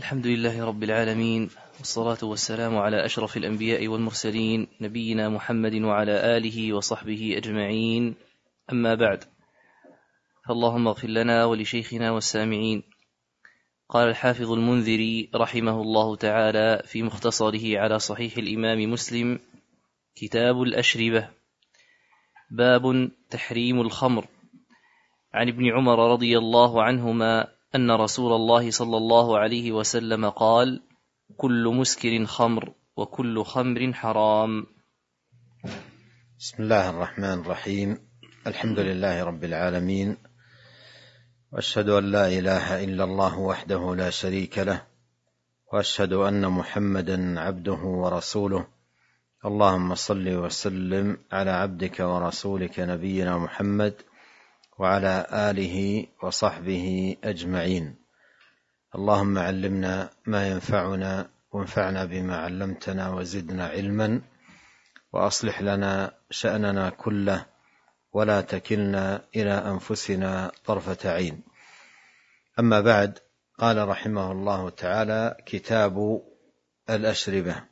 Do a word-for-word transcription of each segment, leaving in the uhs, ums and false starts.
الحمد لله رب العالمين، والصلاة والسلام على أشرف الأنبياء والمرسلين، نبينا محمد وعلى آله وصحبه أجمعين. أما بعد، فاللهم اغفر لنا ولشيخنا والسامعين. قال الحافظ المنذري رحمه الله تعالى في مختصره على صحيح الإمام مسلم: كتاب الأشربة. باب تحريم الخمر. عن ابن عمر رضي الله عنهما أن رسول الله صلى الله عليه وسلم قال: كل مسكر خمر وكل خمر حرام. بسم الله الرحمن الرحيم. الحمد لله رب العالمين، وأشهد أن لا إله إلا الله وحده لا شريك له، وأشهد أن محمدا عبده ورسوله. اللهم صل وسلم على عبدك ورسولك نبينا محمد وعلى آله وصحبه أجمعين. اللهم علمنا ما ينفعنا وانفعنا بما علمتنا وزدنا علما، وأصلح لنا شأننا كله ولا تكلنا إلى أنفسنا طرفة عين. أما بعد، قال رحمه الله تعالى: كتاب الأشربة،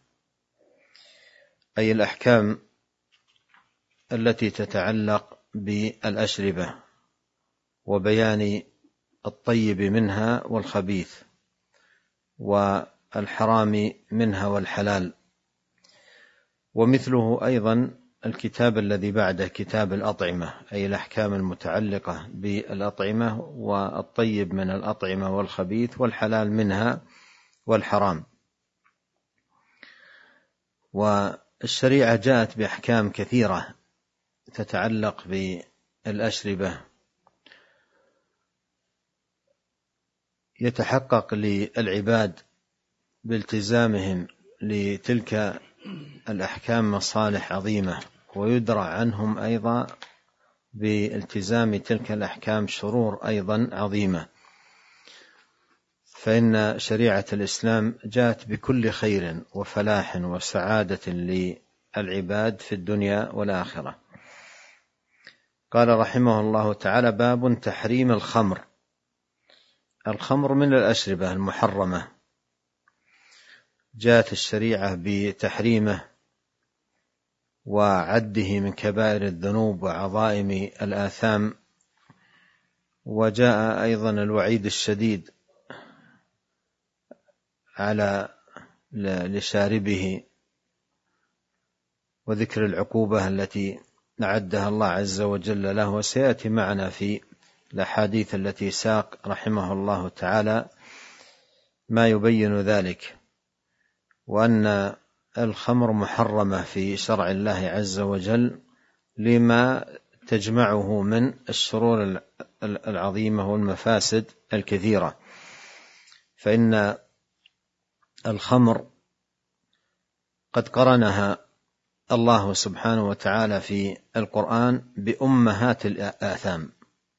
أي الأحكام التي تتعلق بالأشربة وبيان الطيب منها والخبيث والحرام منها والحلال. ومثله أيضا الكتاب الذي بعده كتاب الأطعمة، أي الأحكام المتعلقة بالأطعمة والطيب من الأطعمة والخبيث والحلال منها والحرام. والشريعة جاءت بأحكام كثيرة تتعلق بالأشربة، يتحقق للعباد بالتزامهم لتلك الأحكام مصالح عظيمة، ويدرع عنهم أيضا بالتزام تلك الأحكام شرور أيضا عظيمة. فإن شريعة الإسلام جاءت بكل خير وفلاح وسعادة للعباد في الدنيا والآخرة. قال رحمه الله تعالى: باب تحريم الخمر. الخمر من الأشربة المحرمة، جاءت الشريعة بتحريمه وعده من كبائر الذنوب وعظائم الآثام، وجاء أيضا الوعيد الشديد على لشاربه، وذكر العقوبة التي أعدها الله عز وجل له، وسيأتي معنا في الأحاديث التي ساق رحمه الله تعالى ما يبين ذلك، وأن الخمر محرمة في شرع الله عز وجل لما تجمعه من الشرور العظيمة والمفاسد الكثيرة. فإن الخمر قد قرنها الله سبحانه وتعالى في القرآن بأمهات الآثام،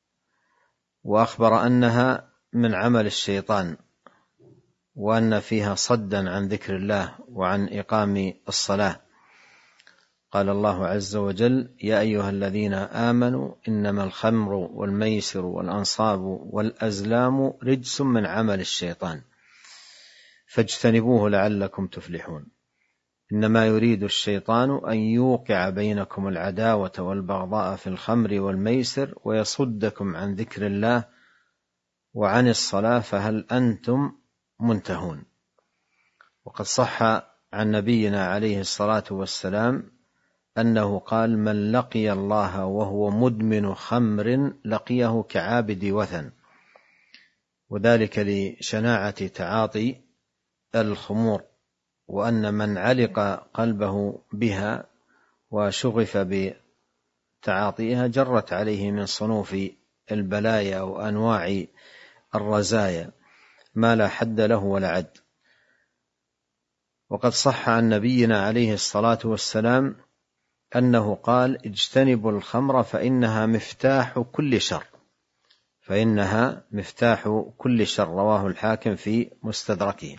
وأخبر أنها من عمل الشيطان، وأن فيها صدا عن ذكر الله وعن إقام الصلاة. قال الله عز وجل: يا أيها الذين آمنوا إنما الخمر والميسر والأنصاب والأزلام رجس من عمل الشيطان فاجتنبوه لعلكم تفلحون. إنما يريد الشيطان أن يوقع بينكم العداوة والبغضاء في الخمر والميسر ويصدكم عن ذكر الله وعن الصلاة فهل أنتم منتهون. وقد صح عن نبينا عليه الصلاة والسلام أنه قال: من لقي الله وهو مدمن خمر لقيه كعابد وثن، وذلك لشناعة تعاطي الخمور، وأن من علق قلبه بها وشغف بتعاطيها جرت عليه من صنوف البلايا وأنواع الرزايا ما لا حد له ولا عد. وقد صح عن نبينا عليه الصلاة والسلام أنه قال: اجتنبوا الخمر فإنها مفتاح كل شر، فإنها مفتاح كل شر. رواه الحاكم في مستدركه.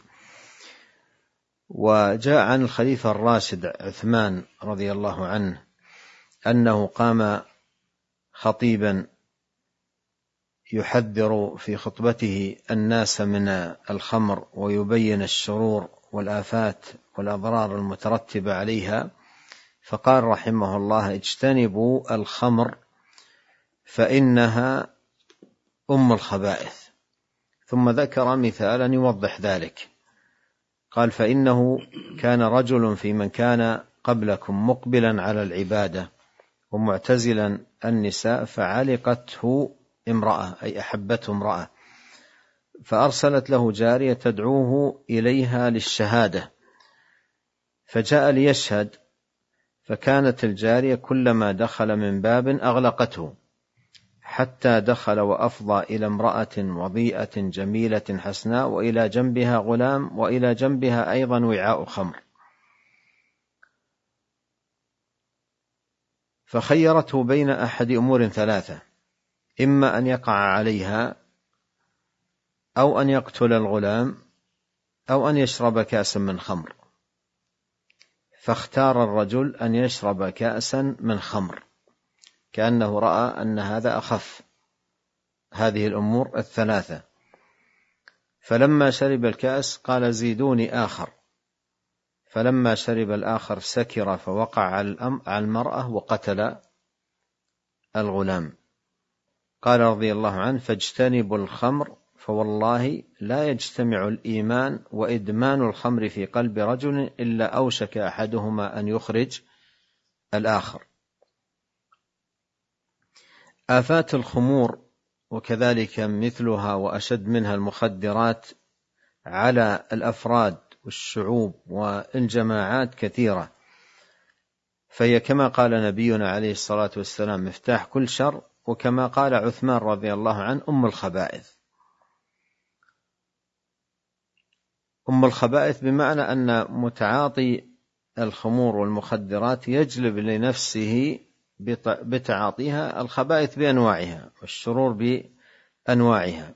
وجاء عن الخليفة الراشد عثمان رضي الله عنه أنه قام خطيبا يحذر في خطبته الناس من الخمر ويبين الشرور والآفات والأضرار المترتبة عليها، فقال رحمه الله: اجتنبوا الخمر فإنها أم الخبائث. ثم ذكر مثالا يوضح ذلك، قال: فإنه كان رجل في من كان قبلكم مقبلا على العبادة ومعتزلا النساء، فعلقته امرأة، أي أحبته امرأة، فأرسلت له جارية تدعوه إليها للشهادة، فجاء ليشهد، فكانت الجارية كلما دخل من باب أغلقته، حتى دخل وأفضى إلى امرأة وضيئة جميلة حسناء، وإلى جنبها غلام، وإلى جنبها أيضا وعاء خمر، فخيرته بين أحد أمور ثلاثة: إما أن يقع عليها، أو أن يقتل الغلام، أو أن يشرب كأسا من خمر، فاختار الرجل أن يشرب كأسا من خمر، كأنه رأى أن هذا أخف هذه الأمور الثلاثة. فلما شرب الكأس قال: زيدوني آخر، فلما شرب الآخر سكر فوقع على المرأة وقتل الغلام. قال رضي الله عنه: فاجتنبوا الخمر فوالله لا يجتمع الإيمان وإدمان الخمر في قلب رجل إلا أوشك أحدهما أن يخرج الآخر. آفات الخمور وكذلك مثلها وأشد منها المخدرات على الأفراد والشعوب والجماعات كثيرة، فهي كما قال نبينا عليه الصلاة والسلام مفتاح كل شر، وكما قال عثمان رضي الله عنه: أم الخبائث. أم الخبائث بمعنى أن متعاطي الخمور والمخدرات يجلب لنفسه بتعاطيها الخبائث بأنواعها والشرور بأنواعها.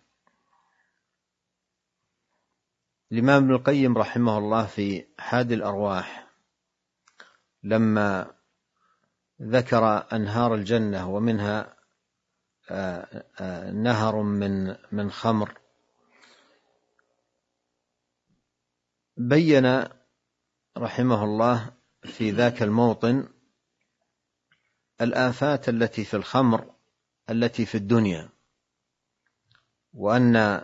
الإمام ابن القيم رحمه الله في حاد الأرواح لما ذكر أنهار الجنة ومنها نهر من من خمر، بين رحمه الله في ذاك الموطن الآفات التي في الخمر التي في الدنيا، وأن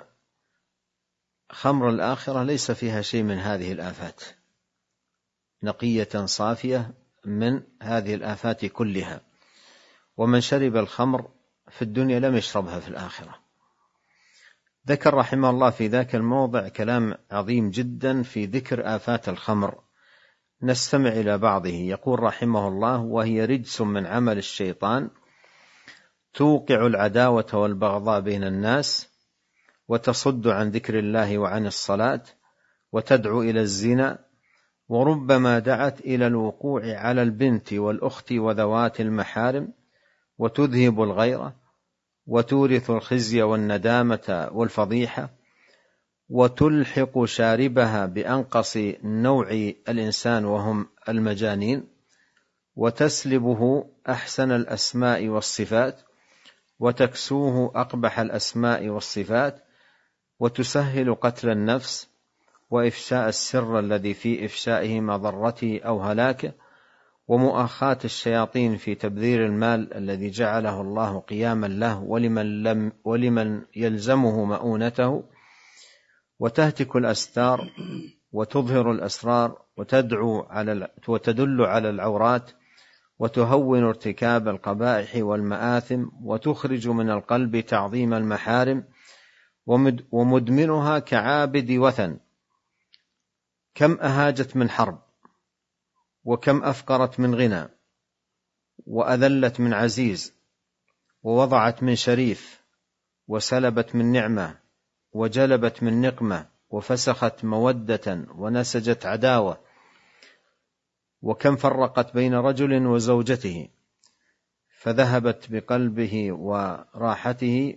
خمر الآخرة ليس فيها شيء من هذه الآفات، نقية صافية من هذه الآفات كلها، ومن شرب الخمر في الدنيا لم يشربها في الآخرة. ذكر رحمه الله في ذاك الموضع كلام عظيم جدا في ذكر آفات الخمر، نستمع إلى بعضه. يقول رحمه الله: وهي رجس من عمل الشيطان توقع العداوة والبغضاء بين الناس، وتصد عن ذكر الله وعن الصلاة، وتدعو إلى الزنا، وربما دعت إلى الوقوع على البنت والأخت وذوات المحارم، وتذهب الغيرة، وتورث الخزي والندامة والفضيحة، وتلحق شاربها بأنقص نوع الإنسان وهم المجانين، وتسلبه أحسن الأسماء والصفات، وتكسوه أقبح الأسماء والصفات، وتسهل قتل النفس وإفشاء السر الذي في إفشائه مضرته أو هلاكه، ومؤاخاة الشياطين في تبذير المال الذي جعله الله قياما له ولمن, لم ولمن يلزمه مؤونته، وتهتك الأستار وتظهر الأسرار، وتدعو على وتدل على العورات، وتهون ارتكاب القبائح والمآثم، وتخرج من القلب تعظيم المحارم، ومدمنها كعابد وثن، كم أهاجت من حرب، وكم أفقرت من غنى، وأذلت من عزيز، ووضعت من شريف، وسلبت من نعمة، وجلبت من نقمة، وفسخت مودة، ونسجت عداوة، وكم فرقت بين رجل وزوجته، فذهبت بقلبه وراحته،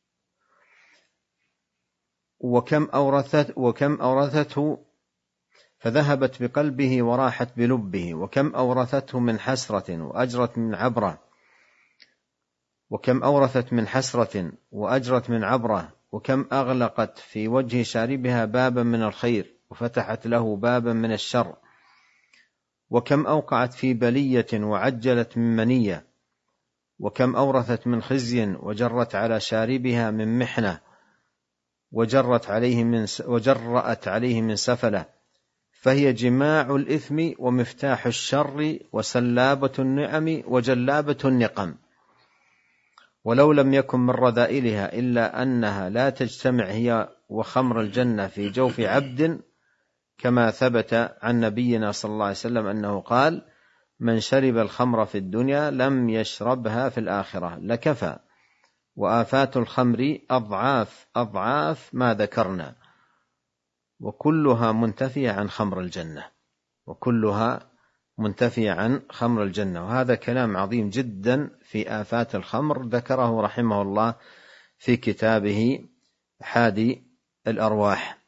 وكم أورثت وكم أورثته فذهبت بقلبه وراحت بلبه، وكم أورثته من حسرة وأجرت من عبرة، وكم أورثت من حسرة وأجرت من عبرة، وكم أغلقت في وجه شاربها بابا من الخير وفتحت له بابا من الشر، وكم أوقعت في بلية وعجلت من منية، وكم أورثت من خزي وجرت على شاربها من محنة وجرت عليه من وجرأت عليه من سفلة، فهي جماع الإثم ومفتاح الشر وسلابة النعم وجلابة النقم. ولو لم يكن من رذائلها إلا أنها لا تجتمع هي وخمر الجنة في جوف عبد، كما ثبت عن نبينا صلى الله عليه وسلم أنه قال: من شرب الخمر في الدنيا لم يشربها في الآخرة لكفى، وآفات الخمر أضعاف أضعاف ما ذكرنا، وكلها منتفية عن خمر الجنة، وكلها منتفية عن خمر الجنة. وهذا كلام عظيم جدا في آفات الخمر ذكره رحمه الله في كتابه حادي الأرواح.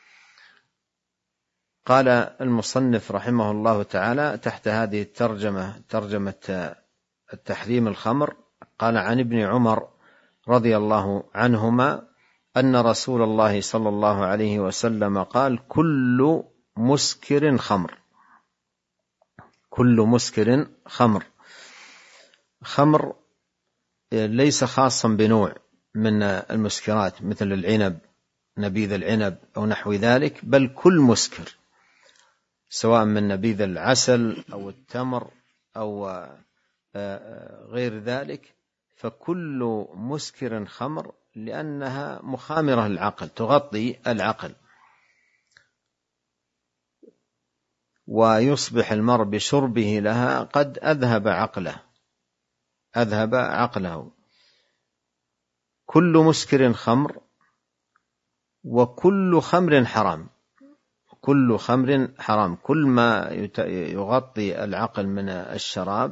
قال المصنف رحمه الله تعالى تحت هذه الترجمة، ترجمة التحريم الخمر، قال: عن ابن عمر رضي الله عنهما أن رسول الله صلى الله عليه وسلم قال: كل مسكر خمر. كل مسكر خمر. خمر ليس خاصا بنوع من المسكرات مثل العنب، نبيذ العنب أو نحو ذلك، بل كل مسكر، سواء من نبيذ العسل أو التمر أو غير ذلك، فكل مسكر خمر، لأنها مخامرة للعقل، تغطي العقل، ويصبح المرء بشربه لها قد أذهب عقله أذهب عقله. كل مسكر خمر، وكل خمر حرام. كل خمر حرام، كل ما يغطي العقل من الشراب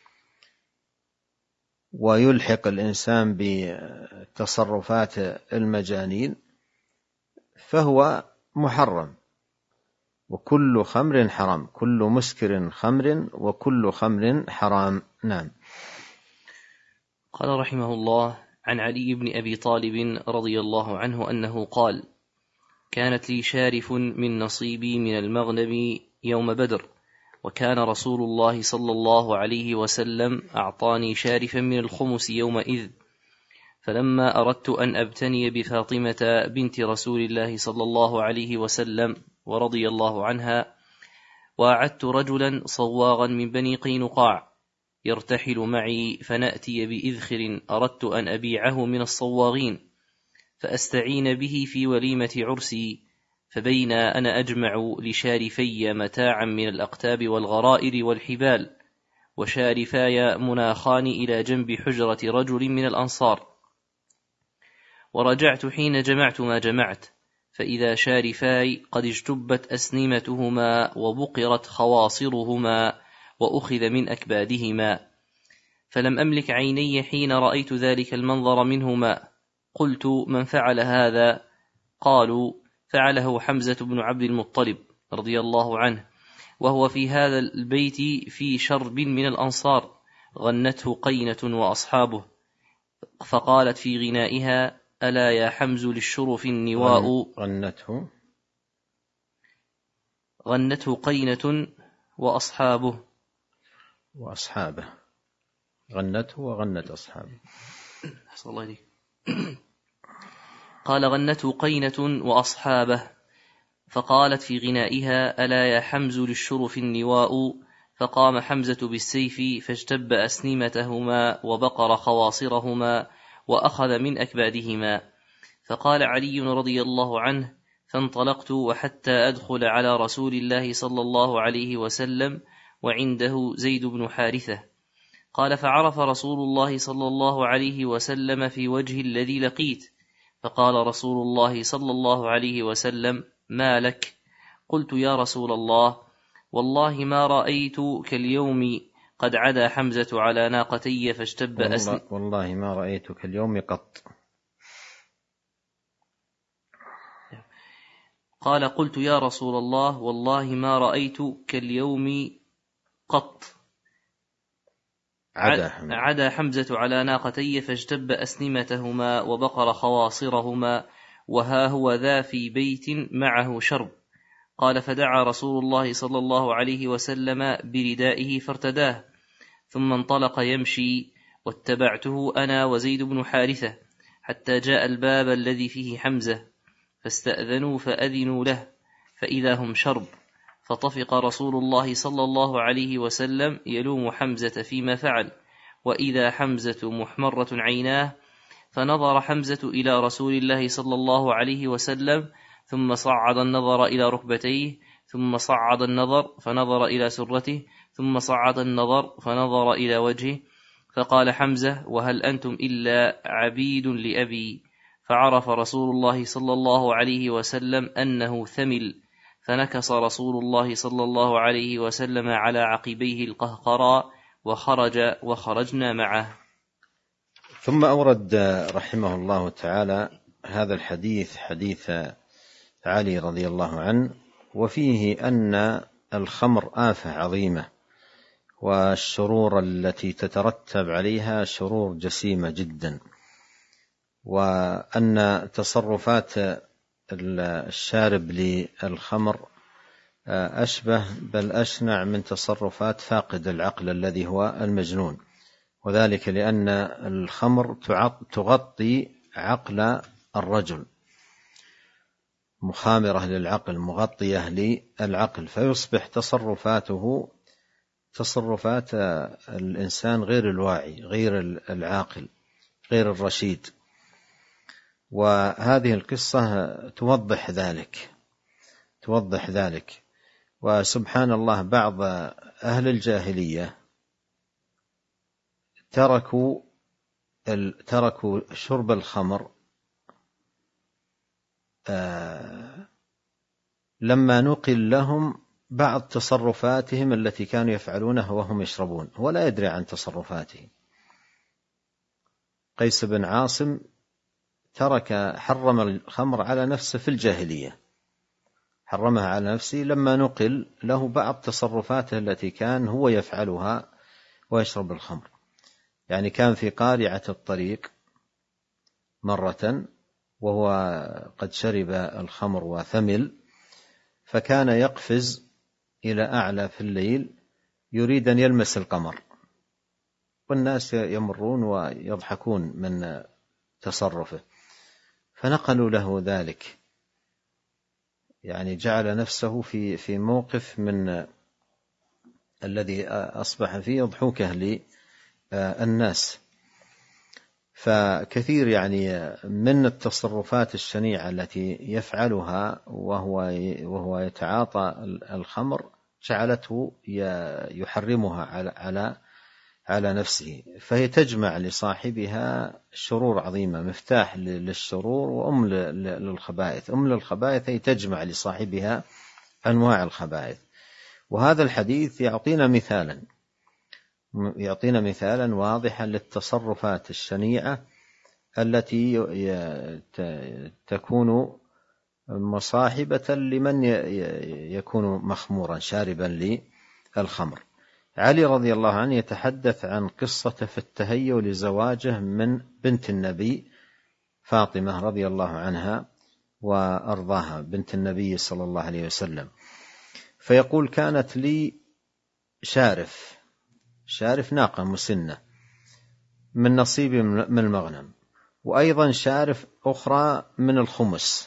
ويلحق الإنسان بتصرفات المجانين فهو محرم. وكل خمر حرام، كل مسكر خمر، وكل خمر حرام. نعم. قال رحمه الله: عن علي بن أبي طالب رضي الله عنه أنه قال: كانت لي شارف من نصيبي من المغنم يوم بدر، وكان رسول الله صلى الله عليه وسلم أعطاني شارفا من الخمس يومئذ، فلما أردت أن أبتني بفاطمة بنت رسول الله صلى الله عليه وسلم ورضي الله عنها، وأعدت رجلا صواغا من بني قينقاع يرتحل معي، فنأتي بإذخر أردت أن أبيعه من الصواغين فأستعين به في وليمة عرسي، فبين أنا أجمع لشارفي متاعا من الأقتاب والغرائر والحبال، وشارفاي مناخان إلى جنب حجرة رجل من الأنصار، ورجعت حين جمعت ما جمعت، فإذا شارفاي قد اجتبت أسنمتهما وبقرت خواصرهما وأخذ من أكبادهما، فلم أملك عيني حين رأيت ذلك المنظر منهما. قلت: من فعل هذا؟ قالوا: فعله حمزة بن عبد المطلب رضي الله عنه، وهو في هذا البيت في شرب من الأنصار، غنته قينة وأصحابه، فقالت في غنائها: ألا يا حمز للشرف النواء. غنته غنته قينة وأصحابه وأصحابه غنته وغنت أصحابه. صلى الله عليه. قال: غنته قينة وأصحابه، فقالت في غنائها: ألا يا حمز للشرف النواء. فقام حمزة بالسيف فاجتب أسنمتهما وبقر خواصرهما وأخذ من أكبادهما. فقال علي رضي الله عنه: فانطلقت وحتى أدخل على رسول الله صلى الله عليه وسلم وعنده زيد بن حارثة. قال: فعرف رسول الله صلى الله عليه وسلم في وجه الذي لقيت، فقال رسول الله صلى الله عليه وسلم: ما لك؟ قلت: يا رسول الله، والله ما رأيت كاليوم قد عدا حمزة على ناقتي فاشتب أسن والله, والله ما رأيت كاليوم قط. قال: قلت: يا رسول الله، والله ما رأيت كاليوم قط. عدا, عدا حمزة على ناقتي فاجتب أسنمتهما وبقر خواصرهما، وها هو ذا في بيت معه شرب. قال فدعا رسول الله صلى الله عليه وسلم بردائه فارتداه، ثم انطلق يمشي، واتبعته أنا وزيد بن حارثة حتى جاء الباب الذي فيه حمزة، فاستأذنوا فأذنوا له، فإذا هم شرب. فطفق رسول الله صلى الله عليه وسلم يلوم حمزة فيما فعل، وإذا حمزة محمرة عيناه، فنظر حمزة إلى رسول الله صلى الله عليه وسلم، ثم صعد النظر إلى ركبتيه، ثم صعد النظر فنظر إلى سرته، ثم صعد النظر فنظر إلى وجهه، فقال حمزة: وهل أنتم إلا عبيد لأبي؟ فعرف رسول الله صلى الله عليه وسلم أنه ثمل، فنكص رسول الله صلى الله عليه وسلم على عقبيه القهقراء، وخرج وخرجنا معه. ثم أورد رحمه الله تعالى هذا الحديث، حديث علي رضي الله عنه، وفيه أن الخمر آفة عظيمة، والشرور التي تترتب عليها شرور جسيمة جدا، وأن تصرفات الشارب للخمر أشبه بل أشنع من تصرفات فاقد العقل الذي هو المجنون، وذلك لأن الخمر تغطي عقل الرجل، مخامرة للعقل، مغطية للعقل، فيصبح تصرفاته تصرفات الإنسان غير الواعي، غير العاقل، غير الرشيد. وهذه القصة توضح ذلك توضح ذلك وسبحان الله، بعض أهل الجاهلية تركوا تركوا شرب الخمر لما نقل لهم بعض تصرفاتهم التي كانوا يفعلونها وهم يشربون، هو لا يدري عن تصرفاته. قيس بن عاصم ترك حرم الخمر على نفسه في الجاهلية، حرمها على نفسه لما نقل له بعض تصرفاته التي كان هو يفعلها ويشرب الخمر. يعني كان في قارعة الطريق مرة وهو قد شرب الخمر وثمل، فكان يقفز إلى أعلى في الليل يريد أن يلمس القمر، والناس يمرون ويضحكون من تصرفه، فنقلوا له ذلك. يعني جعل نفسه في في موقف من الذي أصبح فيه ضحوكه للناس. فكثير يعني من التصرفات الشنيعة التي يفعلها وهو وهو يتعاطى الخمر جعلته يحرمها على على على نفسه، فهي تجمع لصاحبها شرور عظيمة، مفتاح للشرور وأم للخبائث. أم للخبائث هي تجمع لصاحبها أنواع الخبائث. وهذا الحديث يعطينا مثالا يعطينا مثالا واضحا للتصرفات الشنيعة التي تكون مصاحبة لمن يكون مخمورا شاربا للخمر. علي رضي الله عنه يتحدث عن قصة في التهيؤ لزواجه من بنت النبي فاطمة رضي الله عنها وأرضاها، بنت النبي صلى الله عليه وسلم. فيقول: كانت لي شارف شارف ناقة مسنة من نصيبي من المغنم، وأيضا شارف أخرى من الخمس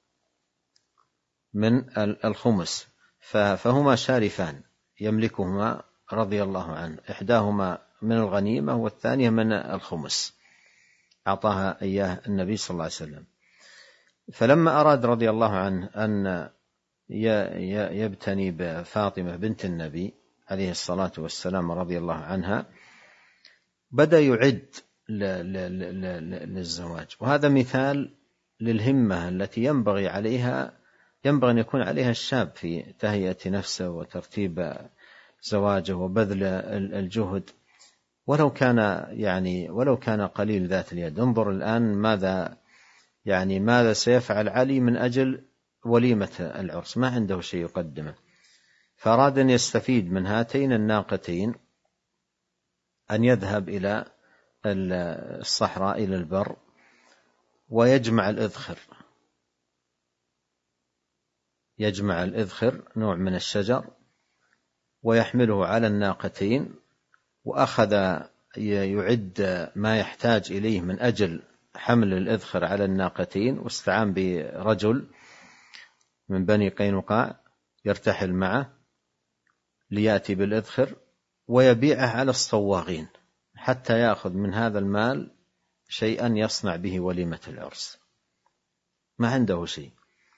من الخمس فهما شارفان يملكهما رضي الله عنه، إحداهما من الغنيمة والثانية من الخمس، أعطاها إياه النبي صلى الله عليه وسلم. فلما أراد رضي الله عنه أن يبتني بفاطمة بنت النبي عليه الصلاة والسلام رضي الله عنها، بدأ يعد للزواج. وهذا مثال للهمة التي ينبغي عليها ينبغي أن يكون عليها الشاب في تهيئة نفسه وترتيب زواجه وبذل الجهد، ولو كان يعني ولو كان قليل ذات اليد. انظر الآن ماذا يعني ماذا سيفعل علي من أجل وليمة العرس، ما عنده شيء يقدمه، فأراد أن يستفيد من هاتين الناقتين أن يذهب إلى الصحراء إلى البر ويجمع الإذخر، يجمع الإذخر نوع من الشجر ويحمله على الناقتين، وأخذ يعد ما يحتاج إليه من أجل حمل الإذخر على الناقتين، واستعان برجل من بني قينقاع يرتحل معه ليأتي بالإذخر ويبيعه على الصواغين حتى يأخذ من هذا المال شيئا يصنع به وليمة العرس. ما عنده شيء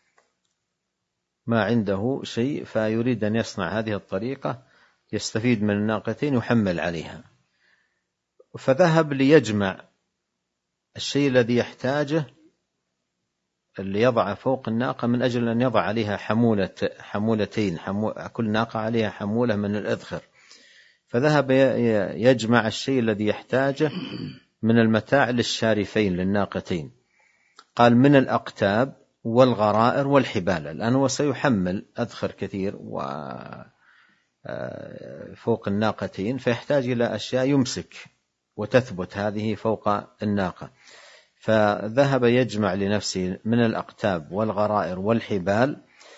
ما عنده شيء فيريد أن يصنع هذه الطريقة يستفيد من الناقتين يحمل عليها، فذهب ليجمع الشيء الذي يحتاجه اللي يضع فوق الناقة من أجل أن يضع عليها حمولة حمولتين، حمو كل ناقة عليها حمولة من الإذخر، فذهب يجمع الشيء الذي يحتاجه من المتاع للشارفين للناقتين. قال من الأقتاب والغرائر والحبال، الآن هو سيحمل أذخر كثير فوق الناقتين فيحتاج إلى أشياء يمسك وتثبت هذه فوق الناقة، فذهب يجمع لنفسه من الأقتاب والغرائر والحبال.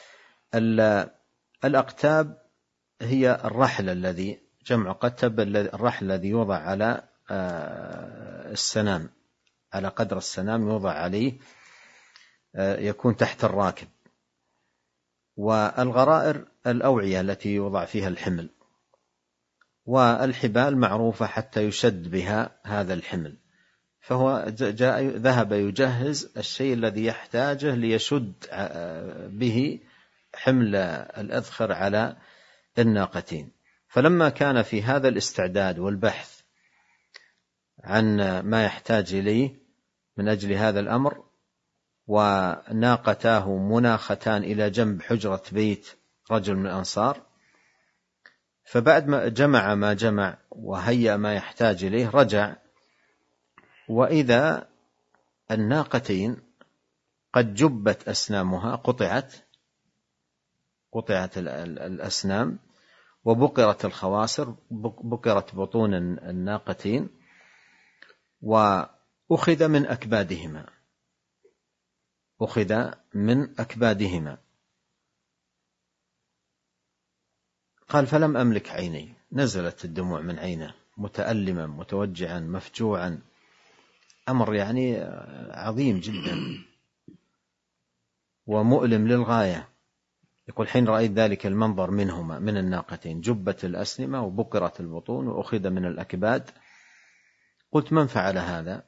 الأقتاب هي الرحل الذي جمع قتب، الرحل الذي يوضع على السنام، على قدر السنام يوضع عليه، يكون تحت الراكب. والغرائر الأوعية التي يوضع فيها الحمل، والحبال معروفة حتى يشد بها هذا الحمل. فهو جاء ذهب يجهز الشيء الذي يحتاجه ليشد به حمل الأذخر على الناقتين. فلما كان في هذا الاستعداد والبحث عن ما يحتاج إليه من أجل هذا الأمر، وناقتاه مناختان إلى جنب حجرة بيت رجل من الأنصار، فبعد ما جمع ما جمع وهيأ ما يحتاج إليه رجع، وإذا الناقتين قد جبت أسنامها، قطعت قطعت الأسنام وبقرت الخواصر، بقرت بطون الناقتين، وأخذ من أكبادهما أخذ من أكبادهما قال فلم أملك عيني، نزلت الدموع من عينه متألما متوجعا مفجوعا، أمر يعني عظيم جدا ومؤلم للغاية. يقول حين رأيت ذلك المنظر منهما من الناقتين جبت الأسنمة وبقرت البطون وأخذ من الأكباد، قلت من فعل هذا؟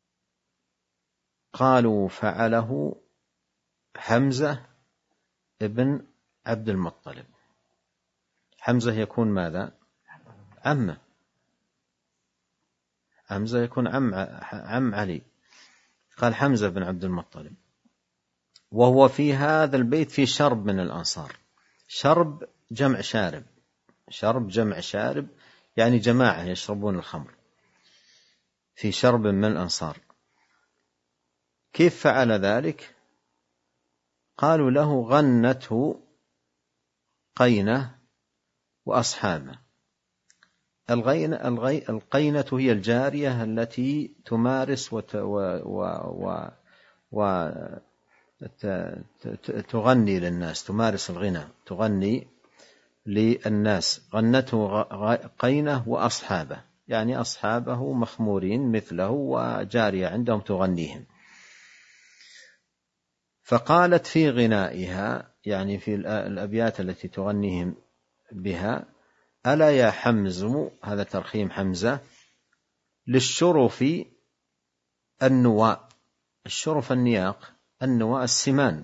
قالوا فعله حمزة ابن عبد المطلب. حمزة يكون ماذا؟ عمه، حمزة يكون عم عم علي. قال حمزة بن عبد المطلب، وهو في هذا البيت في شرب من الأنصار. شرب جمع شارب، شرب جمع شارب يعني جماعة يشربون الخمر، في شرب من الأنصار. كيف فعل ذلك؟ قالوا له غنته قينة وأصحابه. الغينة القينة هي الجارية التي تمارس وت و و و تغني للناس، تمارس الغنى، تغني للناس. غنته قينة وأصحابه يعني أصحابه مخمورين مثله وجارية عندهم تغنيهم. فقالت في غنائها يعني في الأبيات التي تغنيهم بها: ألا يا حمز، هذا ترخيم حمزة، للشرف النواء. الشرف النياق، النواء السمان.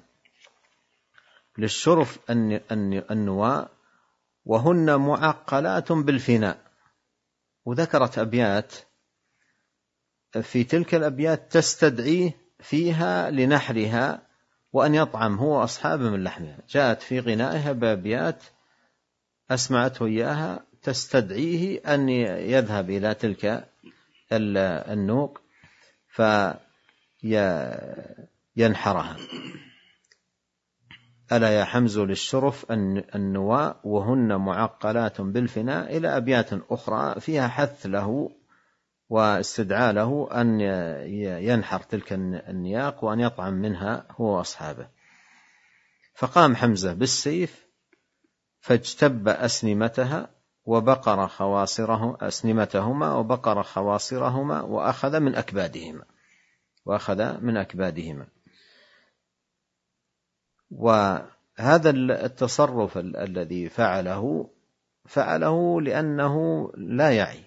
للشرف النواء وهن معقلات بالفناء. وذكرت أبيات في تلك الأبيات تستدعيه فيها لنحرها وأن يطعم هو أصحابه من لحمها. جاءت في غنائها بأبيات أسمعته إياها تستدعيه أن يذهب إلى تلك النوق فينحرها. ألا يا حمز للشرف النواء وهن معقلات بالفناء، إلى أبيات أخرى فيها حث له واستدعاء له أن ينحر تلك النياق وأن يطعم منها هو وأصحابه. فقام حمزة بالسيف فاجتب أسنمتها وبقر خواصره أسنمتهما وبقر خواصرهما وأخذ من أكبادهما وأخذ من أكبادهما. وهذا التصرف الذي فعله فعله لأنه لا يعي،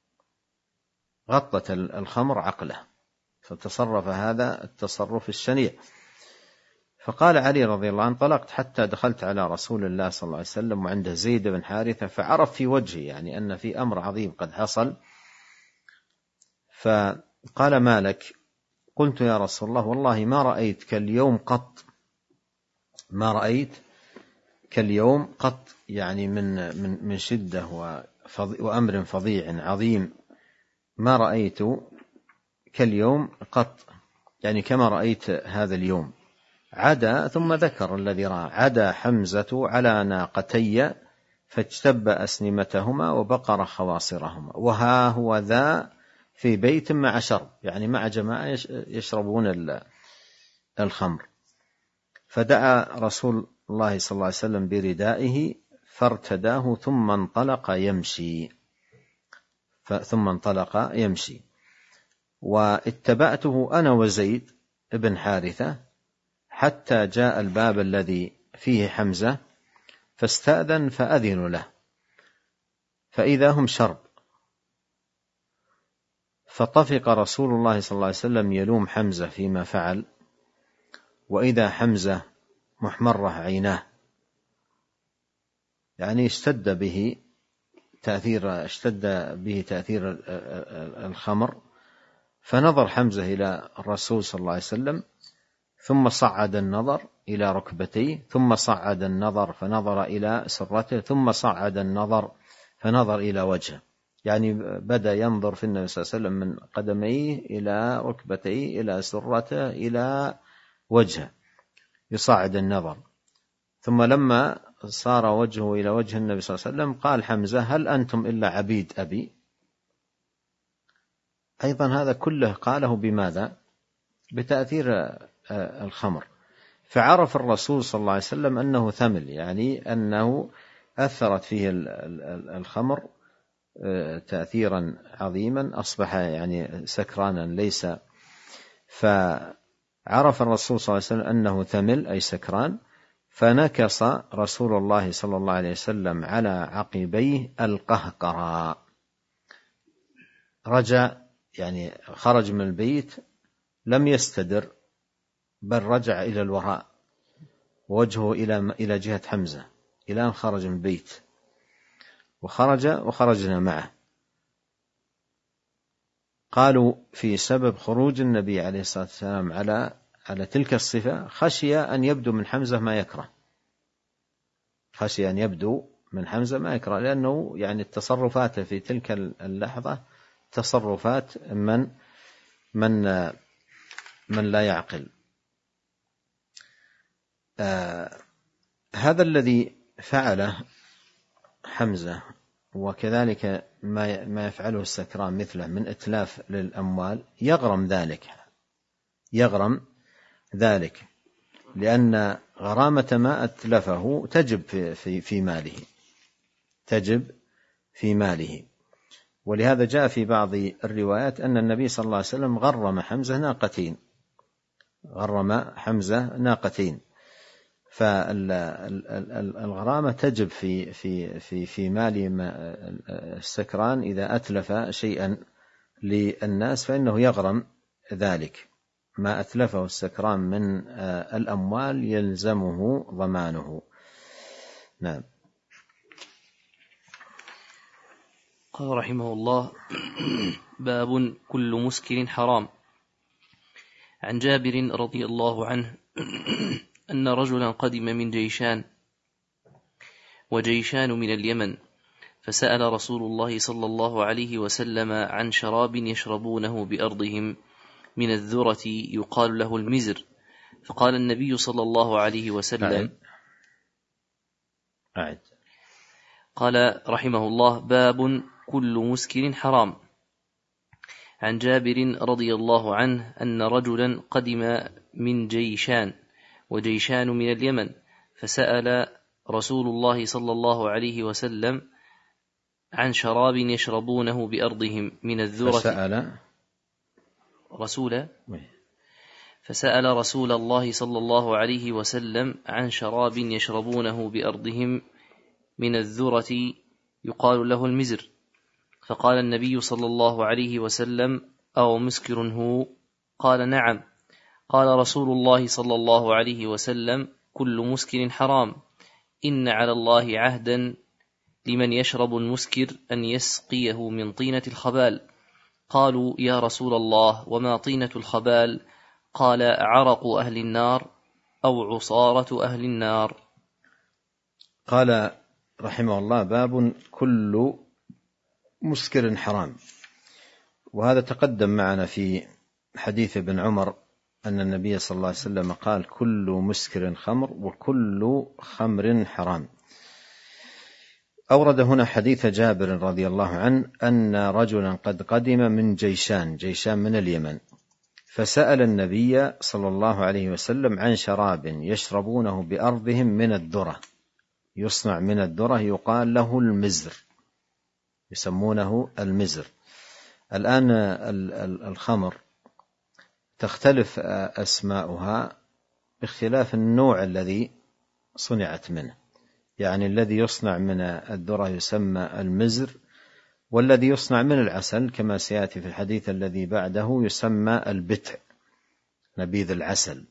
غطت الخمر عقله فتصرف هذا التصرف الشنيع. فقال علي رضي الله عنه: انطلقت حتى دخلت على رسول الله صلى الله عليه وسلم وعنده زيد بن حارثة، فعرف في وجهه يعني أن في أمر عظيم قد حصل، فقال: ما لك؟ قلت: يا رسول الله والله ما رأيت كاليوم قط، ما رأيت كاليوم قط، يعني من من من شدة وأمر فظيع عظيم، ما رأيت كاليوم قط، يعني كما رأيت هذا اليوم. عدا، ثم ذكر الذي رأى: عدا حمزة على ناقتي فاجتب أسنمتهما وبقر خواصرهما، وها هو ذا في بيت مع شرب، يعني مع جماعة يشربون الخمر. فدعا رسول الله صلى الله عليه وسلم بردائه فارتداه ثم انطلق يمشي ثم انطلق يمشي واتبعته أنا وزيد بن حارثة حتى جاء الباب الذي فيه حمزة، فاستأذن فأذن له، فإذا هم شرب. فطفق رسول الله صلى الله عليه وسلم يلوم حمزة فيما فعل، وإذا حمزة محمرة عيناه، يعني اشتد به تأثير اشتد به تأثير الخمر. فنظر حمزة إلى الرسول صلى الله عليه وسلم ثم صعد النظر إلى ركبتيه، ثم صعد النظر فنظر إلى سرته، ثم صعد النظر فنظر إلى وجهه، يعني بدأ ينظر في النبي صلى الله عليه وسلم من قدميه إلى ركبتيه إلى سرته إلى وجهه، يصعد النظر. ثم لما صار وجهه إلى وجه النبي صلى الله عليه وسلم قال حمزة: هل أنتم إلا عبيد أبي؟ أيضا هذا كله قاله بماذا؟ بتأثير الخمر. فعرف الرسول صلى الله عليه وسلم أنه ثمل، يعني أنه أثرت فيه الخمر تأثيرا عظيما، أصبح يعني سكرانا ليس. فعرف الرسول صلى الله عليه وسلم أنه ثمل أي سكران، فنكص رسول الله صلى الله عليه وسلم على عقبيه القهقرى، رجع يعني خرج من البيت لم يستدر بل رجع إلى الوراء ووجهه إلى إلى جهة حمزة إلى أن خرج من البيت، وخرج وخرجنا معه. قالوا في سبب خروج النبي عليه الصلاة والسلام على على تلك الصفة خشي أن يبدو من حمزة ما يكره، خشي أن يبدو من حمزة ما يكره، لأنه يعني التصرفات في تلك اللحظة تصرفات من من من لا يعقل. آه هذا الذي فعله حمزة، وكذلك ما ما يفعله السكران مثله من إتلاف للأموال، يغرم ذلك يغرم ذلك لأن غرامة ما أتلفه تجب في في في ماله تجب في ماله ولهذا جاء في بعض الروايات أن النبي صلى الله عليه وسلم غرم حمزة ناقتين غرم حمزة ناقتين فالغرامة تجب في في في في مال السكران إذا أتلف شيئا للناس، فإنه يغرم ذلك ما أتلفه السكران من الأموال يلزمه ضمانه. نعم. قال رحمه الله: باب كل مسكر حرام. عن جابر رضي الله عنه أن رجلا قدم من جيشان، وجيشان من اليمن، فسأل رسول الله صلى الله عليه وسلم عن شراب يشربونه بأرضهم من الذرة يقال له المزر، فقال النبي صلى الله عليه وسلم: أعد. قال رحمه الله: باب كل مسكر حرام. عن جابر رضي الله عنه أن رجلا قدم من جيشان، وجيشان من اليمن، فسأل رسول الله صلى الله عليه وسلم عن شراب يشربونه بأرضهم من الذرة. فسأل رسول فسأل رسول الله صلى الله عليه وسلم عن شراب يشربونه بأرضهم من الذرة يقال له المزر، فقال النبي صلى الله عليه وسلم: أو مسكر هو؟ قال: نعم. قال رسول الله صلى الله عليه وسلم: كل مسكر حرام، إن على الله عهدا لمن يشرب المسكر أن يسقيه من طينة الخبال. قالوا: يا رسول الله، وما طينة الخبال؟ قال: عرق أهل النار أو عصارة أهل النار. قال رحمه الله: باب كل مسكر حرام. وهذا تقدم معنا في حديث ابن عمر أن النبي صلى الله عليه وسلم قال: كل مسكر خمر وكل خمر حرام. أورد هنا حديث جابر رضي الله عنه أن رجلا قد قدم من جيشان جيشان من اليمن، فسأل النبي صلى الله عليه وسلم عن شراب يشربونه بأرضهم من الذرة، يصنع من الذرة، يقال له المزر، يسمونه المزر. الآن الخمر تختلف أسماؤها باختلاف النوع الذي صنعت منه، يعني الذي يصنع من الذرة يسمى المزر، والذي يصنع من العسل كما سيأتي في الحديث الذي بعده يسمى البتع، نبيذ العسل،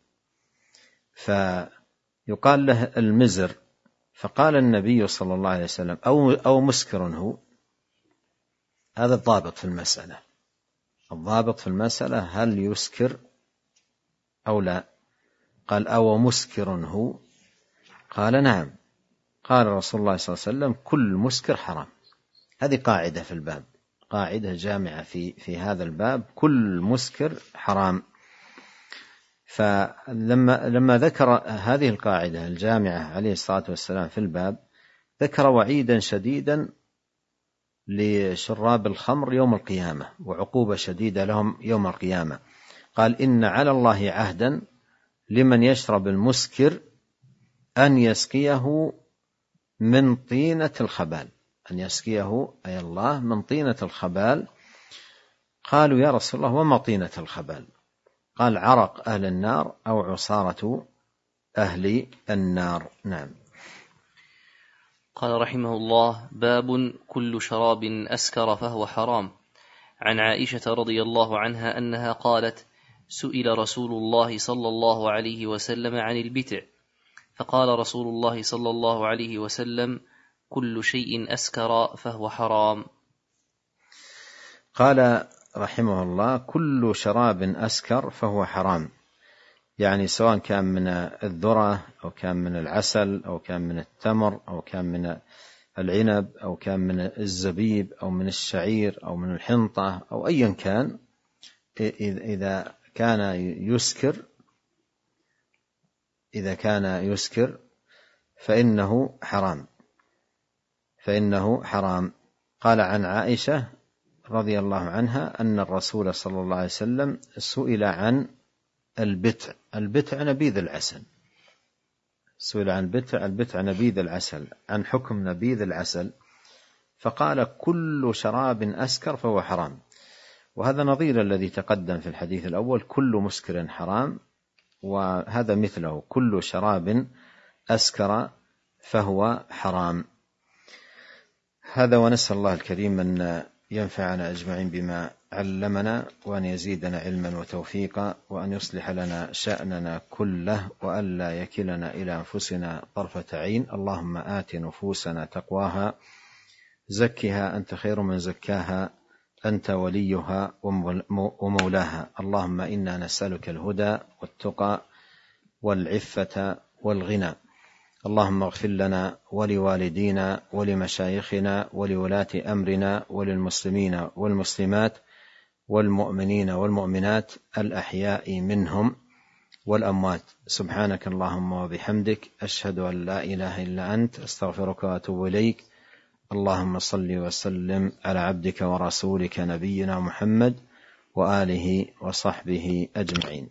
فيقال له المزر. فقال النبي صلى الله عليه وسلم: أو, أو مسكر هو؟ هذا الضابط في المسألة، الضابط في المسألة هل يسكر أو لا. قال: أو مسكر هو؟ قال: نعم. قال رسول الله صلى الله عليه وسلم: كل مسكر حرام. هذه قاعدة في الباب، قاعدة جامعة في في هذا الباب: كل مسكر حرام. فلما لما ذكر هذه القاعدة الجامعة عليه الصلاة والسلام في الباب، ذكر وعيدا شديدا لشراب الخمر يوم القيامة، وعقوبة شديدة لهم يوم القيامة. قال: إن على الله عهدا لمن يشرب المسكر أن يسقيه من طينة الخبال، أن يسقيه أي الله من طينة الخبال. قالوا: يا رسول الله، وما طينة الخبال؟ قال: عرق أهل النار أو عصارة أهل النار. نعم. قال رحمه الله: باب كل شراب أسكر فهو حرام. عن عائشة رضي الله عنها أنها قالت: سئل رسول الله صلى الله عليه وسلم عن البتع، فقال رسول الله صلى الله عليه وسلم: كل شيء أسكر فهو حرام. قال رحمه الله: كل شراب أسكر فهو حرام، يعني سواء كان من الذرة أو كان من العسل أو كان من التمر أو كان من العنب أو كان من الزبيب أو من الشعير أو من الحنطة أو أيا كان، إذا كان يسكر إذا كان يسكر فإنه حرام فإنه حرام. قال عن عائشة رضي الله عنها أن الرسول صلى الله عليه وسلم سئل عن البتع، البتع نبيذ العسل، سئل عن البتع، البتع نبيذ العسل، عن حكم نبيذ العسل، فقال: كل شراب أسكر فهو حرام. وهذا نظير الذي تقدم في الحديث الأول: كل مسكر حرام، وهذا مثله: كل شراب أسكر فهو حرام. هذا، ونسأل الله الكريم أن ينفعنا أجمعين بما علمنا، وأن يزيدنا علما وتوفيقا، وأن يصلح لنا شأننا كله، وأن لا يكلنا إلى أنفسنا طرفة عين. اللهم آت نفوسنا تقواها، زكها أنت خير من زكاها، أنت وليها ومولاها. اللهم إنا نسألك الهدى والتقى والعفة والغنى. اللهم اغفر لنا ولوالدينا ولمشايخنا ولولاة أمرنا وللمسلمين والمسلمات والمؤمنين والمؤمنات الأحياء منهم والأموات. سبحانك اللهم وبحمدك، أشهد أن لا إله إلا أنت، أستغفرك وأتوب إليك. اللهم صل وسلم على عبدك ورسولك نبينا محمد وآله وصحبه أجمعين.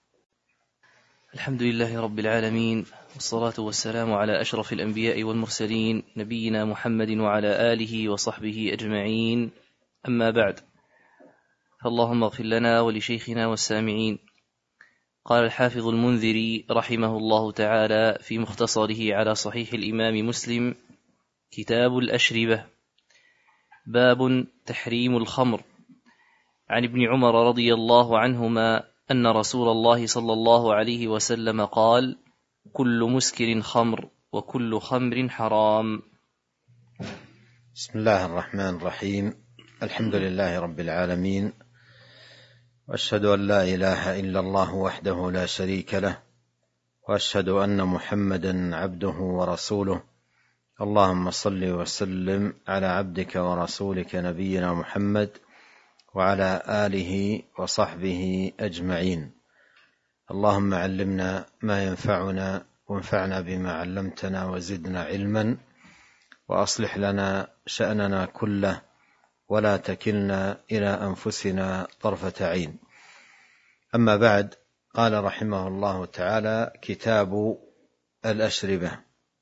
الحمد لله رب العالمين، والصلاة والسلام على أشرف الأنبياء والمرسلين نبينا محمد وعلى آله وصحبه أجمعين، أما بعد، فاللهم اغفر لنا ولشيخنا والسامعين. قال الحافظ المنذري رحمه الله تعالى في مختصره على صحيح الإمام مسلم: كتاب الأشربة. باب تحريم الخمر. عن ابن عمر رضي الله عنهما أن رسول الله صلى الله عليه وسلم قال: كل مسكر خمر وكل خمر حرام. بسم الله الرحمن الرحيم. الحمد لله رب العالمين، وأشهد أن لا إله إلا الله وحده لا شريك له، وأشهد أن محمدا عبده ورسوله. اللهم صل وسلم على عبدك ورسولك نبينا محمد وعلى آله وصحبه أجمعين. اللهم علمنا ما ينفعنا، وانفعنا بما علمتنا، وزدنا علما، وأصلح لنا شأننا كله، ولا تكلنا إلى أنفسنا طرفة عين. أما بعد، قال رحمه الله تعالى: كتاب الأشربة،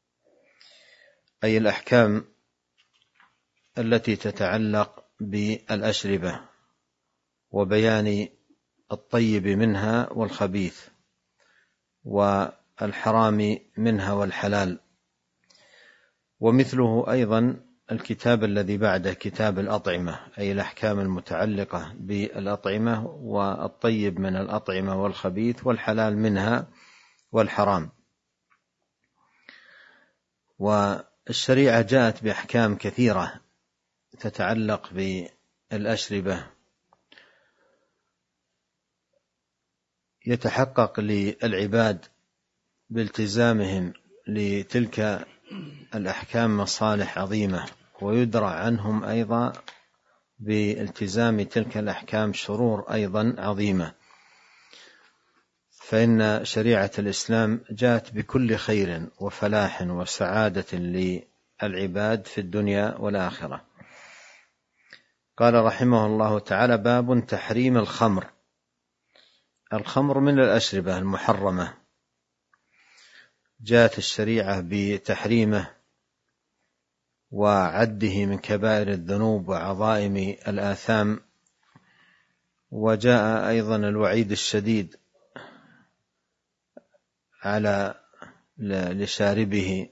أي الأحكام التي تتعلق بالأشربة، وبيان الطيب منها والخبيث، والحرام منها والحلال. ومثله أيضا الكتاب الذي بعده، كتاب الأطعمة، أي الأحكام المتعلقة بالأطعمة، والطيب من الأطعمة والخبيث والحلال منها والحرام. والشريعة جاءت بأحكام كثيرة تتعلق بالأشربة، يتحقق للعباد بالتزامهم لتلك الأحكام مصالح عظيمة، ويدرع عنهم أيضا بالتزام تلك الأحكام شرور أيضا عظيمة. فإن شريعة الإسلام جاءت بكل خير وفلاح وسعادة للعباد في الدنيا والآخرة. قال رحمه الله تعالى: باب تحريم الخمر. الخمر من الأشربة المحرمة، جاءت الشريعة بتحريمه وعده من كبائر الذنوب وعظائم الآثام، وجاء أيضا الوعيد الشديد على لشاربه،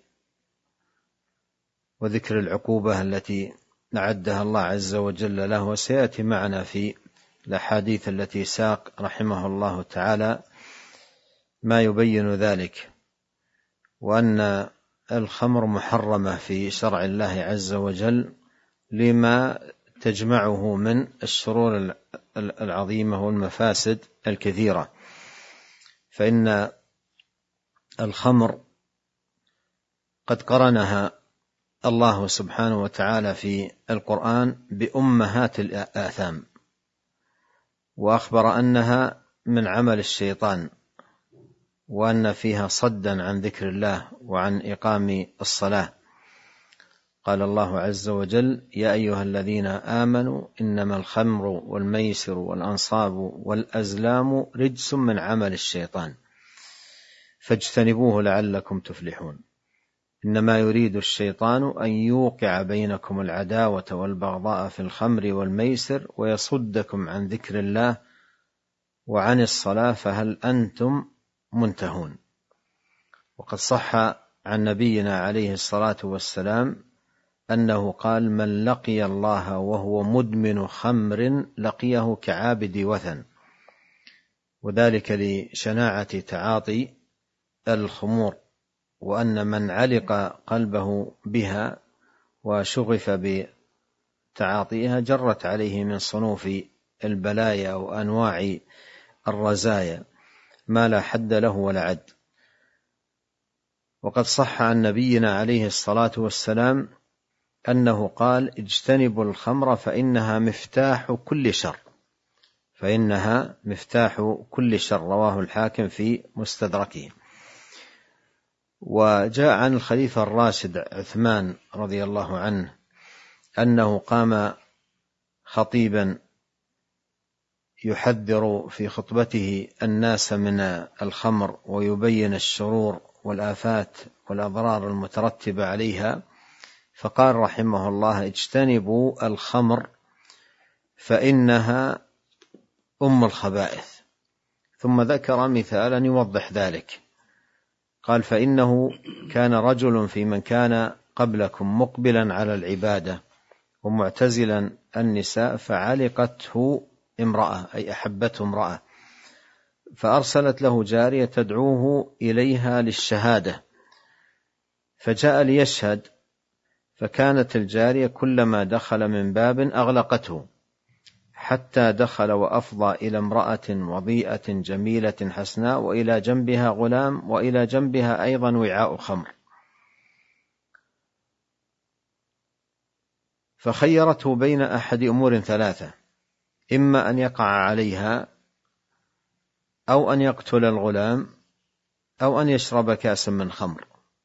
وذكر العقوبة التي أعدها الله عز وجل له. وسيأتي معنا في الأحاديث التي ساق رحمه الله تعالى ما يبين ذلك، وأن الخمر محرمة في شرع الله عز وجل لما تجمعه من الشرور العظيمة والمفاسد الكثيرة. فإن الخمر قد قرنها الله سبحانه وتعالى في القرآن بأمهات الآثام، وأخبر أنها من عمل الشيطان، وأن فيها صدا عن ذكر الله وعن إقام الصلاة. قال الله عز وجل: يا أيها الذين آمنوا إنما الخمر والميسر والأنصاب والأزلام رجس من عمل الشيطان فاجتنبوه لعلكم تفلحون. إنما يريد الشيطان أن يوقع بينكم العداوة والبغضاء في الخمر والميسر ويصدكم عن ذكر الله وعن الصلاة فهل أنتم منتهون. وقد صح عن نبينا عليه الصلاة والسلام أنه قال: من لقي الله وهو مدمن خمر لقيه كعابد وثن، وذلك لشناعة تعاطي الخمور، وأن من علق قلبه بها وشغف بتعاطيها جرت عليه من صنوف البلايا وأنواع الرزايا ما لا حد له ولا عد. وقد صح عن نبينا عليه الصلاة والسلام أنه قال: اجتنبوا الخمر فإنها مفتاح كل شر. فإنها مفتاح كل شر. رواه الحاكم في مستدركه. وجاء عن الخليفة الراشد عثمان رضي الله عنه أنه قام خطيبا يحذر في خطبته الناس من الخمر ويبين الشرور والآفات والأضرار المترتبة عليها، فقال رحمه الله: اجتنبوا الخمر فإنها أم الخبائث. ثم ذكر مثالا يوضح ذلك، قال: فإنه كان رجل في من كان قبلكم مقبلا على العبادة ومعتزلا النساء، فعلقته امرأة، أي أحبته امرأة، فأرسلت له جارية تدعوه إليها للشهادة، فجاء ليشهد، فكانت الجارية كلما دخل من باب أغلقته، حتى دخل وأفضى إلى امرأة وضيئة جميلة حسناء، وإلى جنبها غلام، وإلى جنبها أيضا وعاء خمر، فخيرته بين أحد أمور ثلاثة: إما أن يقع عليها، أو أن يقتل الغلام، أو أن يشرب كأسا من خمر.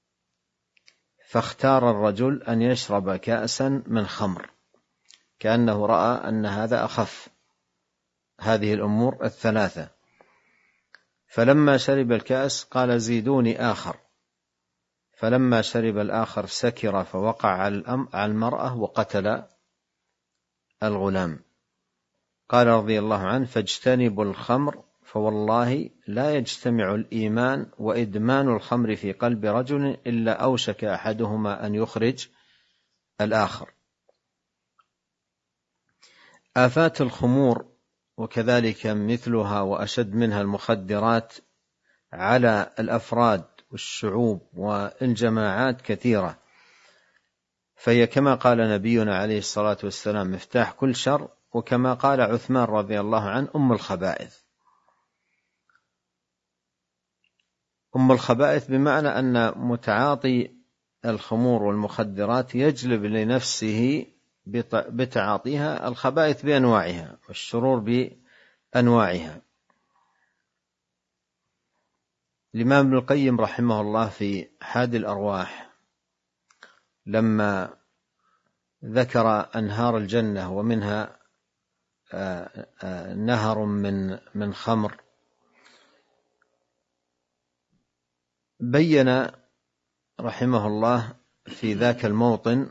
فاختار الرجل أن يشرب كأسا من خمر، كأنه رأى أن هذا أخف هذه الأمور الثلاثة. فلما شرب الكأس قال: زيدوني آخر. فلما شرب الآخر سكر فوقع على المرأة وقتل الغلام. قال رضي الله عنه: فاجتنبوا الخمر فوالله لا يجتمع الإيمان وإدمان الخمر في قلب رجل إلا أوشك أحدهما أن يخرج الآخر. آفات الخمور وكذلك مثلها وأشد منها المخدرات على الأفراد والشعوب والجماعات كثيرة، فهي كما قال نبينا عليه الصلاة والسلام مفتاح كل شر، وكما قال عثمان رضي الله عنه أم الخبائث. أم الخبائث بمعنى أن متعاطي الخمور والمخدرات يجلب لنفسه بتعاطيها الخبائث بأنواعها والشرور بأنواعها. الإمام ابن القيم رحمه الله في حاد الأرواح لما ذكر أنهار الجنة ومنها نهر من من خمر، بين رحمه الله في ذاك الموطن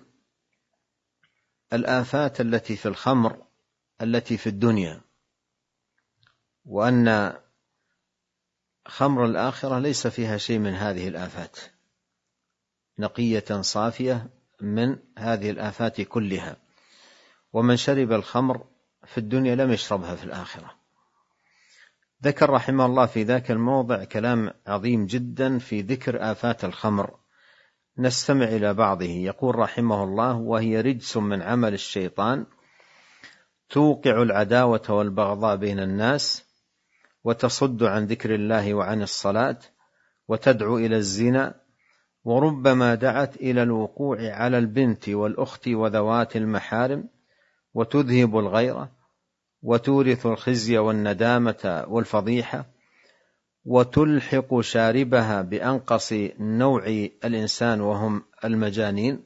الآفات التي في الخمر التي في الدنيا، وأن خمر الآخرة ليس فيها شيء من هذه الآفات، نقية صافية من هذه الآفات كلها. ومن شرب الخمر في الدنيا لم يشربها في الآخرة. ذكر رحمه الله في ذاك الموضع كلام عظيم جدا في ذكر آفات الخمر، نستمع إلى بعضه. يقول رحمه الله: وهي رجس من عمل الشيطان توقع العداوة والبغضاء بين الناس، وتصد عن ذكر الله وعن الصلاة، وتدعو إلى الزنا، وربما دعت إلى الوقوع على البنت والأخت وذوات المحارم، وتذهب الغيرة، وتورث الخزي والندامة والفضيحة، وتلحق شاربها بأنقص نوع الإنسان وهم المجانين،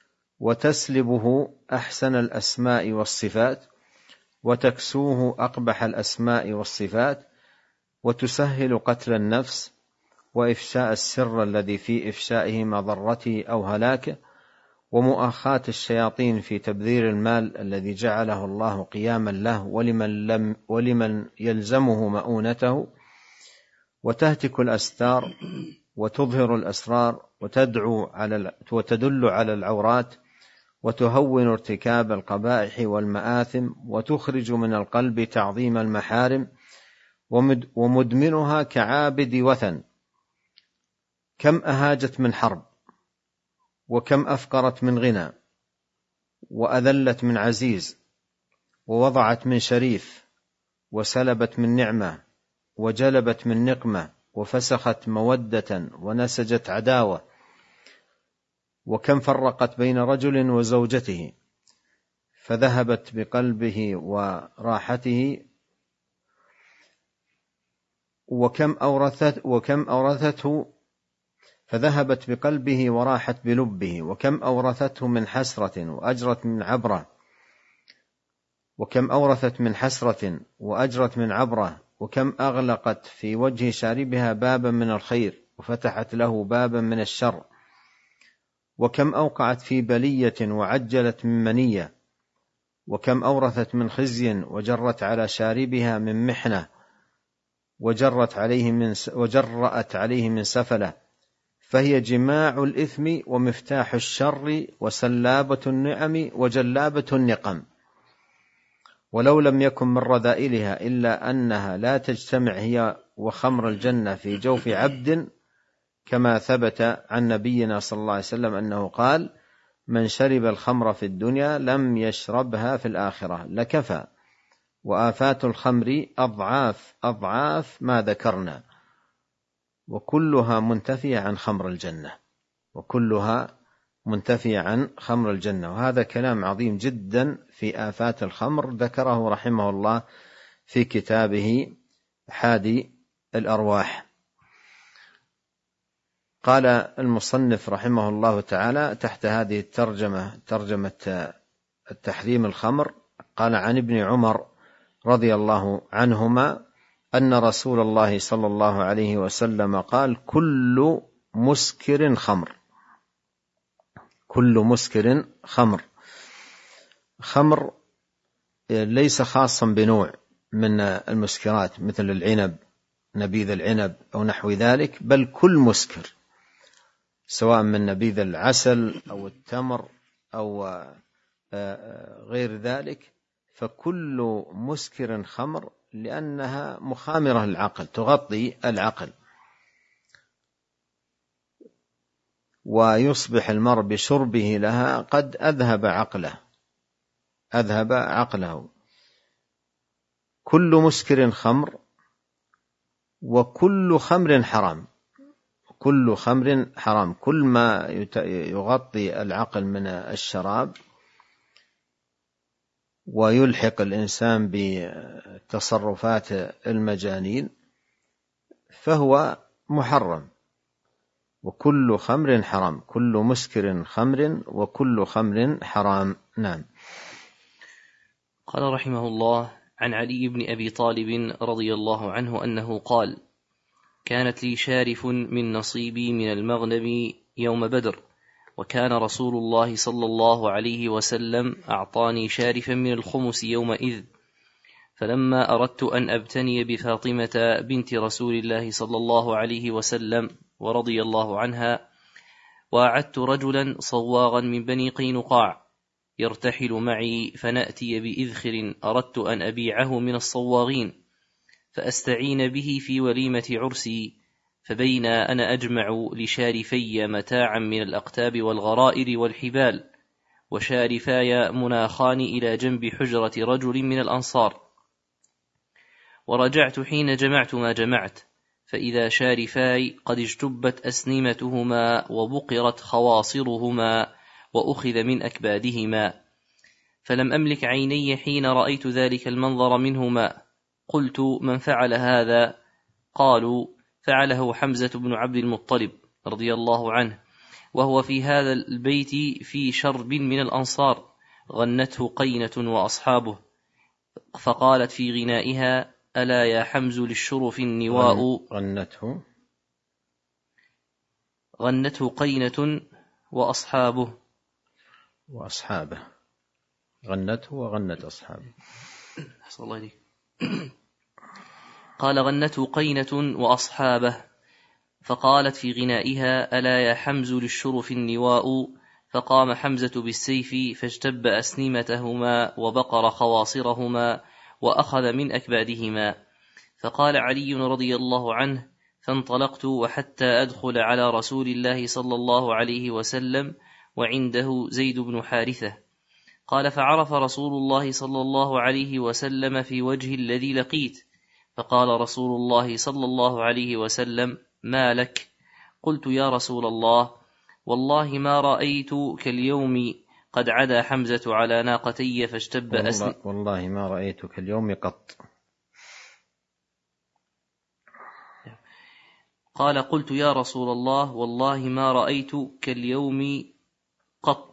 وتسلبه أحسن الأسماء والصفات، وتكسوه أقبح الأسماء والصفات، وتسهل قتل النفس وإفشاء السر الذي في إفشائه مضرته أو هلاكه، ومؤاخاة الشياطين في تبذير المال الذي جعله الله قياما له ولمن, لم ولمن يلزمه مؤونته، وتهتك الأستار وتظهر الأسرار، وتدعو على وتدل على العورات، وتهون ارتكاب القبائح والمآثم، وتخرج من القلب تعظيم المحارم، ومدمنها كعابد وثن، كم أهاجت من حرب، وكم أفقرت من غنى، وأذلت من عزيز، ووضعت من شريف، وسلبت من نعمة، وجلبت من نقمة، وفسخت مودة، ونسجت عداوة، وكم فرقت بين رجل وزوجته، فذهبت بقلبه وراحته وكم أورثت وكم أورثته فذهبت بقلبه وراحت بلبه، وكم أورثته من حسرة وأجرت من عبرة وكم أورثت من حسرة وأجرت من عبرة وكم أغلقت في وجه شاربها بابا من الخير وفتحت له بابا من الشر، وكم أوقعت في بلية وعجلت من منية، وكم أورثت من خزي وجرت على شاربها من محنة وجرت عليه من وجرأت عليه من سفلة، فهي جماع الإثم ومفتاح الشر وسلابة النعم وجلابة النقم. ولو لم يكن من رذائلها إلا أنها لا تجتمع هي وخمر الجنة في جوف عبد، كما ثبت عن نبينا صلى الله عليه وسلم أنه قال: من شرب الخمر في الدنيا لم يشربها في الآخرة لكفى، وآفات الخمر أضعاف أضعاف ما ذكرنا، وكلها منتفية عن خمر الجنة وكلها منتفية عن خمر الجنة. وهذا كلام عظيم جدا في آفات الخمر ذكره رحمه الله في كتابه حادي الأرواح. قال المصنف رحمه الله تعالى تحت هذه الترجمة، ترجمة التحريم الخمر، قال: عن ابن عمر رضي الله عنهما أن رسول الله صلى الله عليه وسلم قال: كل مسكر خمر. كل مسكر خمر. خمر ليس خاصا بنوع من المسكرات مثل العنب، نبيذ العنب أو نحو ذلك، بل كل مسكر سواء من نبيذ العسل أو التمر أو غير ذلك، فكل مسكر خمر، لأنها مخامرة للعقل، تغطي العقل، ويصبح المرء بشربه لها قد أذهب عقله أذهب عقله. كل مسكر خمر، وكل خمر حرام. كل خمر حرام، كل ما يغطي العقل من الشراب ويلحق الإنسان بتصرفات المجانين فهو محرم. وكل خمر حرام، كل مسكر خمر وكل خمر حرام. نعم. قال رحمه الله: عن علي بن أبي طالب رضي الله عنه أنه قال: كانت لي شارف من نصيبي من المغنم يوم بدر، وكان رسول الله صلى الله عليه وسلم أعطاني شارفا من الخمس يومئذ، فلما أردت أن أبتني بفاطمة بنت رسول الله صلى الله عليه وسلم ورضي الله عنها، وأعدت رجلا صواغا من بني قينقاع يرتحل معي، فنأتي بإذخر أردت أن أبيعه من الصواغين فأستعين به في وليمة عرسي، فبين أنا أجمع لشارفي متاعا من الأقتاب والغرائر والحبال، وشارفاي مناخان إلى جنب حجرة رجل من الأنصار، ورجعت حين جمعت ما جمعت، فإذا شارفاي قد اجتبت أسنمتهما وبقرت خواصرهما وأخذ من أكبادهما، فلم أملك عيني حين رأيت ذلك المنظر منهما. قلت: من فعل هذا؟ قالوا: فعله حمزة بن عبد المطلب رضي الله عنه، وهو في هذا البيت في شرب من الأنصار، غنته قينة وأصحابه، فقالت في غنائها: ألا يا حمز للشرف النواء. غنته غنته قينة وأصحابه وأصحابه غنته وغنت أصحابه. حصل الله عليك. قال: غنته قينة وأصحابه، فقالت في غنائها: ألا يا حمز للشرف النواء. فقام حمزة بالسيف فاجتب أسنمتهما وبقر خواصرهما وأخذ من أكبادهما. فقال علي رضي الله عنه: فانطلقت وحتى أدخل على رسول الله صلى الله عليه وسلم وعنده زيد بن حارثة. قال: فعرف رسول الله صلى الله عليه وسلم في وجه الذي لقيت، فقال رسول الله صلى الله عليه وسلم: ما لك؟ قلت: يا رسول الله، والله ما رأيت كاليوم قد عدا حمزة على ناقتي فاشتب أسن والله ما رأيت كاليوم قط. قال: قلت يا رسول الله والله ما رأيت كاليوم قط.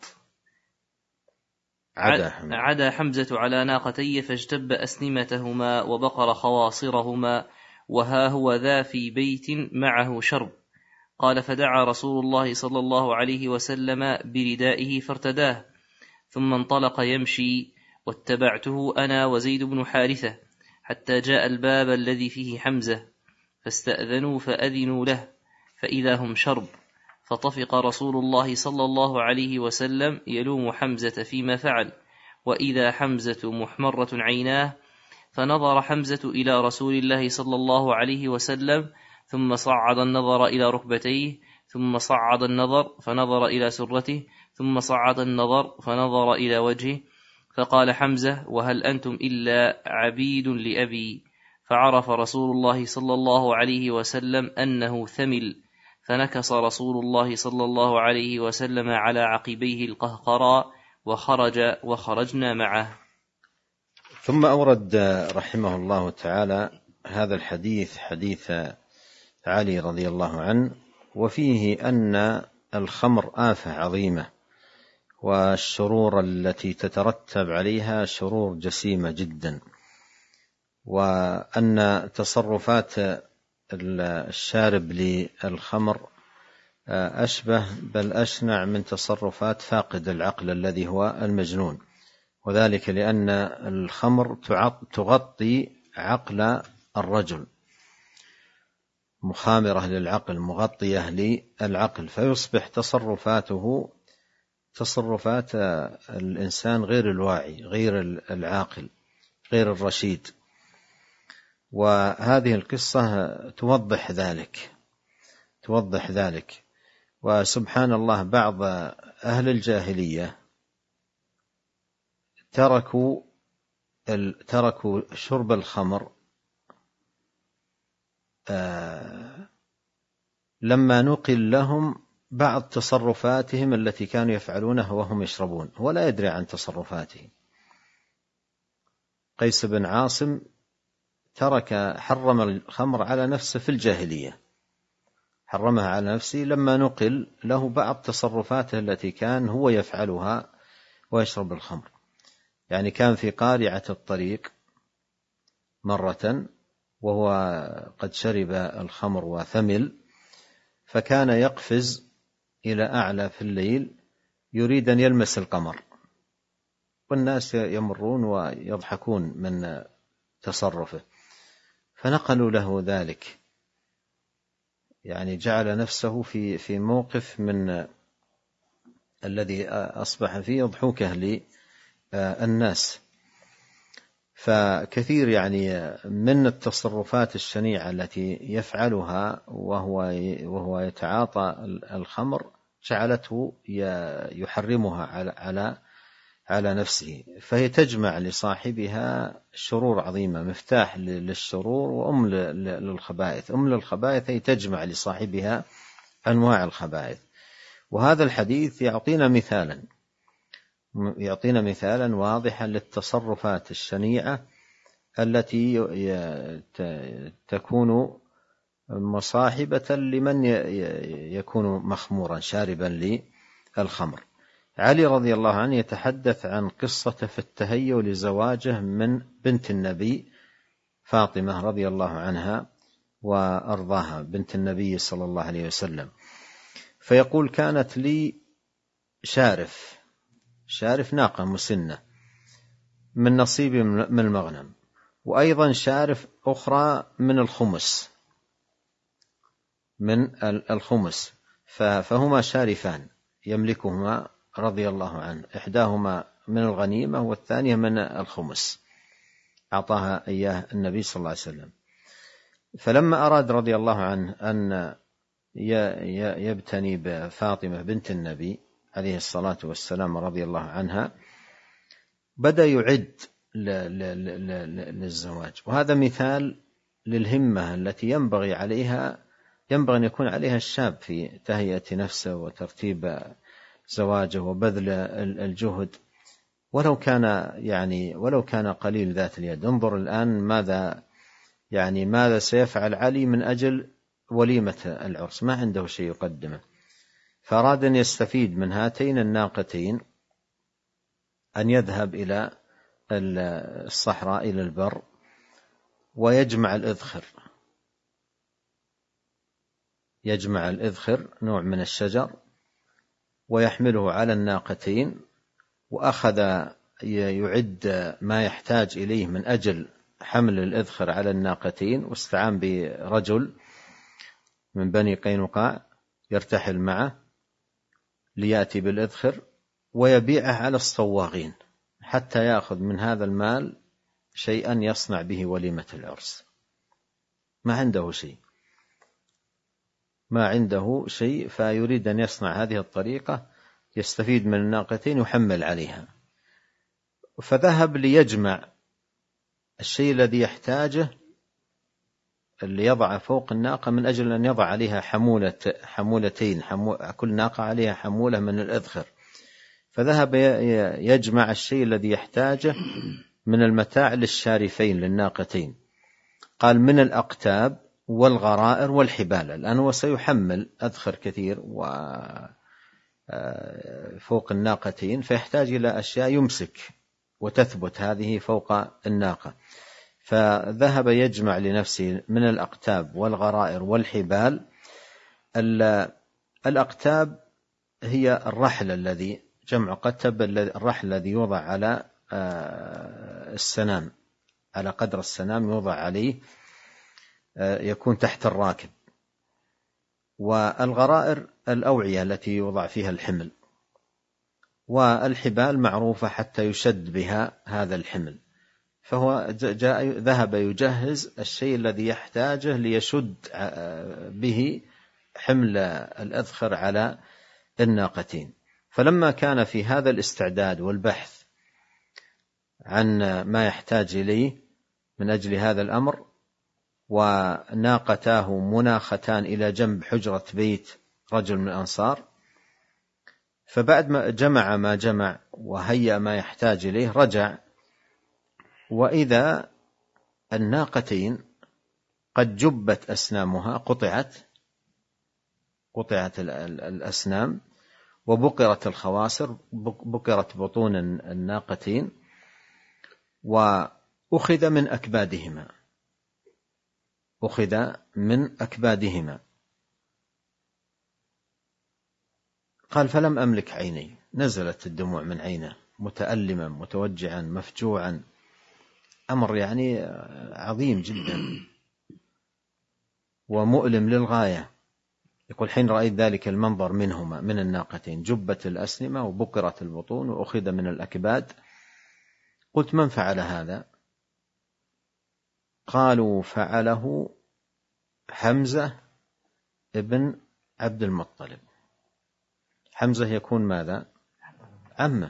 عدا, عدا حمزة على ناقتي فاجتب أسنمتهما وبقر خواصرهما، وها هو ذا في بيت معه شرب. قال: فدعا رسول الله صلى الله عليه وسلم بردائه فارتداه، ثم انطلق يمشي، واتبعته أنا وزيد بن حارثة حتى جاء الباب الذي فيه حمزة، فاستأذنوا فأذنوا له، فإذا هم شرب. فطفق رسول الله صلى الله عليه وسلم يلوم حمزة فيما فعل، وإذا حمزة محمرة عيناه، فنظر حمزة إلى رسول الله صلى الله عليه وسلم، ثم صعد النظر إلى ركبتيه، ثم صعد النظر فنظر إلى سرته، ثم صعد النظر فنظر إلى وجهه، فقال حمزة: وهل أنتم إلا عبيد لأبي؟ فعرف رسول الله صلى الله عليه وسلم أنه ثمل، فنكص رسول الله صلى الله عليه وسلم على عقبيه القهقراء، وخرج وخرجنا معه. ثم أورد رحمه الله تعالى هذا الحديث، حديث علي رضي الله عنه، وفيه أن الخمر آفة عظيمة، والشرور التي تترتب عليها شرور جسيمة جدا، وأن تصرفات الشارب للخمر أشبه بل أشنع من تصرفات فاقد العقل الذي هو المجنون، وذلك لأن الخمر تغطي عقل الرجل، مخامرة للعقل، مغطية للعقل، فيصبح تصرفاته تصرفات الإنسان غير الواعي، غير العاقل، غير الرشيد. وهذه القصة توضح ذلك توضح ذلك وسبحان الله بعض أهل الجاهلية تركوا تركوا شرب الخمر لما نقل لهم بعض تصرفاتهم التي كانوا يفعلونها وهم يشربون، ولا يدري عن تصرفاته. قيس بن عاصم ترك حرم الخمر على نفسه في الجاهلية، حرمها على نفسه لما نقل له بعض تصرفاته التي كان هو يفعلها ويشرب الخمر. يعني كان في قارعة الطريق مرة وهو قد شرب الخمر وثمل، فكان يقفز إلى أعلى في الليل يريد أن يلمس القمر، والناس يمرون ويضحكون من تصرفه، فنقلوا له ذلك، يعني جعل نفسه في في موقف من الذي أصبح فيه ضحوكه للناس. فكثير يعني من التصرفات الشنيعة التي يفعلها وهو وهو يتعاطى الخمر جعلته يحرمها على على على نفسه، فهي تجمع لصاحبها شرور عظيمة، مفتاح للشرور وأم للخبائث. أم للخبائث هي تجمع لصاحبها أنواع الخبائث. وهذا الحديث يعطينا مثالا يعطينا مثالا واضحا للتصرفات الشنيعة التي تكون مصاحبة لمن يكون مخمورا شاربا للخمر. علي رضي الله عنه يتحدث عن قصة في التهيؤ لزواجه من بنت النبي فاطمة رضي الله عنها وأرضاها، بنت النبي صلى الله عليه وسلم. فيقول: كانت لي شارف شارف ناقة مسنة من نصيبي من المغنم، وأيضا شارف أخرى من الخمس من الخمس فهما شارفان يملكهما رضي الله عنه، إحداهما من الغنيمة والثانية من الخمس، أعطاها إياه النبي صلى الله عليه وسلم. فلما أراد رضي الله عنه أن يبتني بفاطمة بنت النبي عليه الصلاة والسلام رضي الله عنها، بدأ يعد للزواج. وهذا مثال للهمة التي ينبغي عليها ينبغي أن يكون عليها الشاب في تهيئة نفسه وترتيب زواجه وبذل الجهد، ولو كان يعني ولو كان قليل ذات اليد. انظر الآن ماذا يعني ماذا سيفعل علي من أجل وليمة العرس، ما عنده شيء يقدمه، فأراد أن يستفيد من هاتين الناقتين أن يذهب إلى الصحراء إلى البر ويجمع الإذخر، يجمع الإذخر نوع من الشجر ويحمله على الناقتين، وأخذ يعد ما يحتاج إليه من أجل حمل الإذخر على الناقتين، واستعان برجل من بني قينقاع يرتحل معه ليأتي بالإذخر ويبيعه على الصواغين حتى يأخذ من هذا المال شيئا يصنع به وليمة العرس. ما عنده شيء، ما عنده شيء فيريد أن يصنع هذه الطريقة يستفيد من الناقتين يحمل عليها، فذهب ليجمع الشيء الذي يحتاجه اللي يضع فوق الناقة من أجل أن يضع عليها حمولة حمولتين، حمو كل ناقة عليها حمولة من الإذخر، فذهب يجمع الشيء الذي يحتاجه من المتاع للشارفين للناقتين، قال من الأقتاب والغرائر والحبال. الآن هو سيحمل أذخر كثير فوق الناقتين، فيحتاج إلى أشياء يمسك وتثبت هذه فوق الناقة، فذهب يجمع لنفسه من الأقتاب والغرائر والحبال. الأقتاب هي الرحل الذي جمع قتب، الرحل الذي يوضع على السنام، على قدر السنام يوضع عليه، يكون تحت الراكب. والغرائر الأوعية التي يوضع فيها الحمل، والحبال معروفة حتى يشد بها هذا الحمل. فهو جاء ذهب يجهز الشيء الذي يحتاجه ليشد به حمل الأذخر على الناقتين. فلما كان في هذا الاستعداد والبحث عن ما يحتاج إليه من أجل هذا الأمر، وناقتاه مناختان إلى جنب حجرة بيت رجل من الأنصار، فبعد ما جمع ما جمع وهيأ ما يحتاج إليه رجع، وإذا الناقتين قد جبت أسنامها، قطعت قطعت الأسنام وبقرت الخواصر، بقرت بطون الناقتين، وأخذ من أكبادهما، أخذ من أكبادهما. قال فلم أملك عيني، نزلت الدموع من عينه، متألما متوجعا مفجوعا، أمر يعني عظيم جدا ومؤلم للغاية. يقول حين رأيت ذلك المنظر منهما من الناقتين، جبت الأسنمة وبقرت البطون وأخذ من الأكباد، قلت من فعل هذا؟ قالوا فعله حمزة ابن عبد المطلب. حمزة يكون ماذا؟ عمه،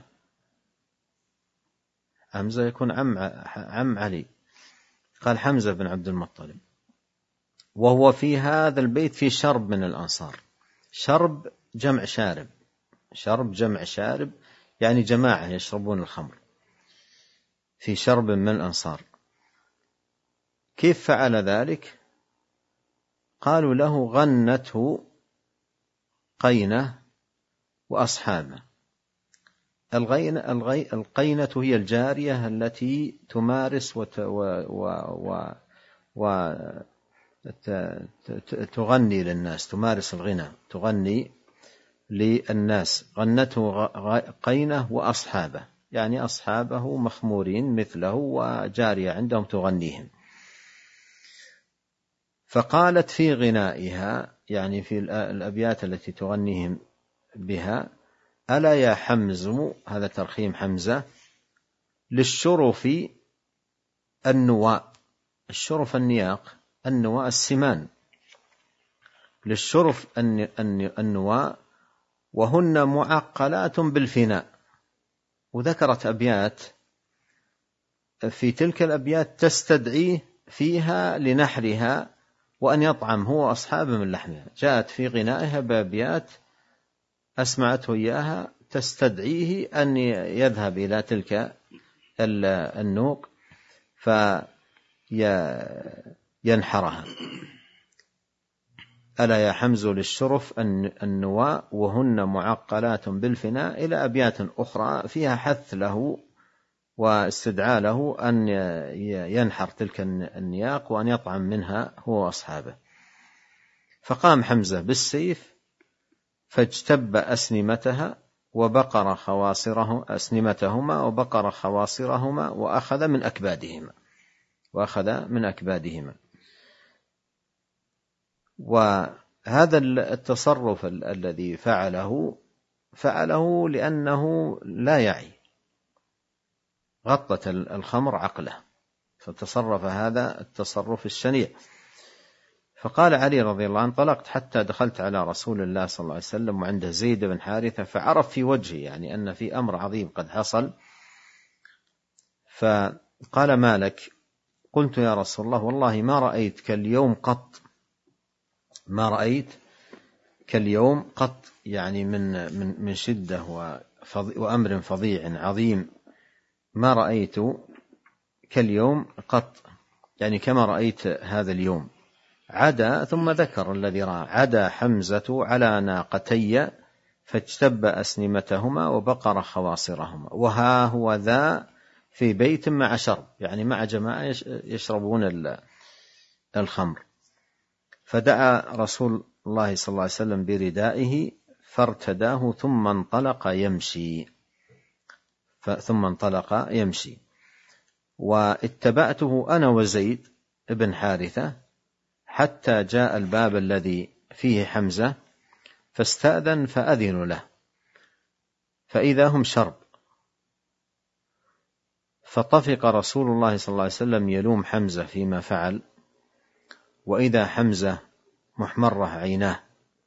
حمزة يكون عم عم علي. قال حمزة بن عبد المطلب، وهو في هذا البيت في شرب من الأنصار. شرب جمع شارب، شرب جمع شارب يعني جماعة يشربون الخمر، في شرب من الأنصار. كيف فعل ذلك؟ قالوا له غنته قينة وأصحابه. الغينة القينة هي الجارية التي تمارس وت و و و تغني للناس، تمارس الغنى، تغني للناس. غنته قينة وأصحابه يعني أصحابه مخمورين مثله وجارية عندهم تغنيهم. فقالت في غنائها يعني في الأبيات التي تغنيهم بها: ألا يا حمزم، هذا ترخيم حمزة، للشرف النواء. الشرف النياق، النواء السمان. للشرف النواء وهن معقلات بالفناء. وذكرت أبيات في تلك الأبيات تستدعيه فيها لنحرها وأن يطعم هو أصحابه من لحمها. جاءت في غنائها بأبيات أسمعته إياها تستدعيه أن يذهب إلى تلك النوق فينحرها. ألا يا حمز للشرف النواء وهن معقلات بالفناء، إلى أبيات أخرى فيها حث له واستدعاء له أن ينحر تلك النياق وأن يطعم منها هو وأصحابه. فقام حمزة بالسيف فاجتب أسنمتها وبقر خواصره أسنمتهما وبقر خواصرهما وأخذ من أكبادهما وأخذ من أكبادهما. وهذا التصرف الذي فعله فعله لأنه لا يعي، غطت الخمر عقله، فتصرف هذا التصرف الشنيع. فقال علي رضي الله عنه: انطلقت حتى دخلت على رسول الله صلى الله عليه وسلم وعنده زيد بن حارثة، فعرف في وجهه يعني أن في أمر عظيم قد حصل، فقال: ما لك؟ قلت: يا رسول الله والله ما رأيت كاليوم قط، ما رأيت كاليوم قط، يعني من من من شدة وأمر فظيع عظيم، ما رأيت كاليوم قط، يعني كما رأيت هذا اليوم. عدا، ثم ذكر الذي رأى: عدا حمزة على ناقتي فاجتب أسنمتهما وبقر خواصرهما، وها هو ذا في بيت مع شرب، يعني مع جماعة يشربون الخمر. فدعا رسول الله صلى الله عليه وسلم بردائه فارتداه ثم انطلق يمشي ثم انطلق يمشي واتبعته أنا وزيد بن حارثة حتى جاء الباب الذي فيه حمزة، فاستأذن فأذن له، فإذا هم شرب. فطفق رسول الله صلى الله عليه وسلم يلوم حمزة فيما فعل، وإذا حمزة محمرة عيناه،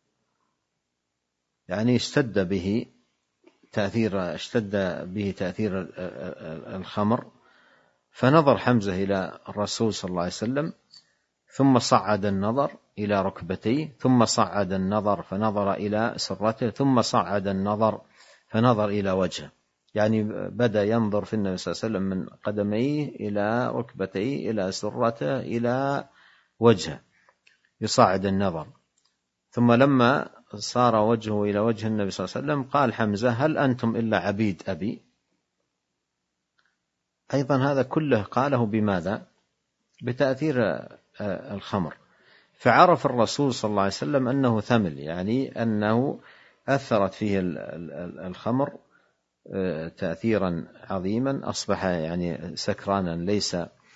يعني اشتد به تأثير اشتد به تأثير الخمر. فنظر حمزة إلى الرسول صلى الله عليه وسلم، ثم صعد النظر إلى ركبتيه، ثم صعد النظر فنظر إلى سرته، ثم صعد النظر فنظر إلى وجهه، يعني بدأ ينظر في النبي صلى الله عليه وسلم من قدميه إلى ركبتيه إلى سرته إلى وجهه، يصعد النظر. ثم لما صار وجهه إلى وجه النبي صلى الله عليه وسلم قال حمزة: هل أنتم إلا عبيد أبي؟ أيضا هذا كله قاله بماذا؟ بتأثير الخمر. فعرف الرسول صلى الله عليه وسلم أنه ثمل، يعني أنه أثرت فيه الخمر تأثيرا عظيما، أصبح يعني سكرانا ليس.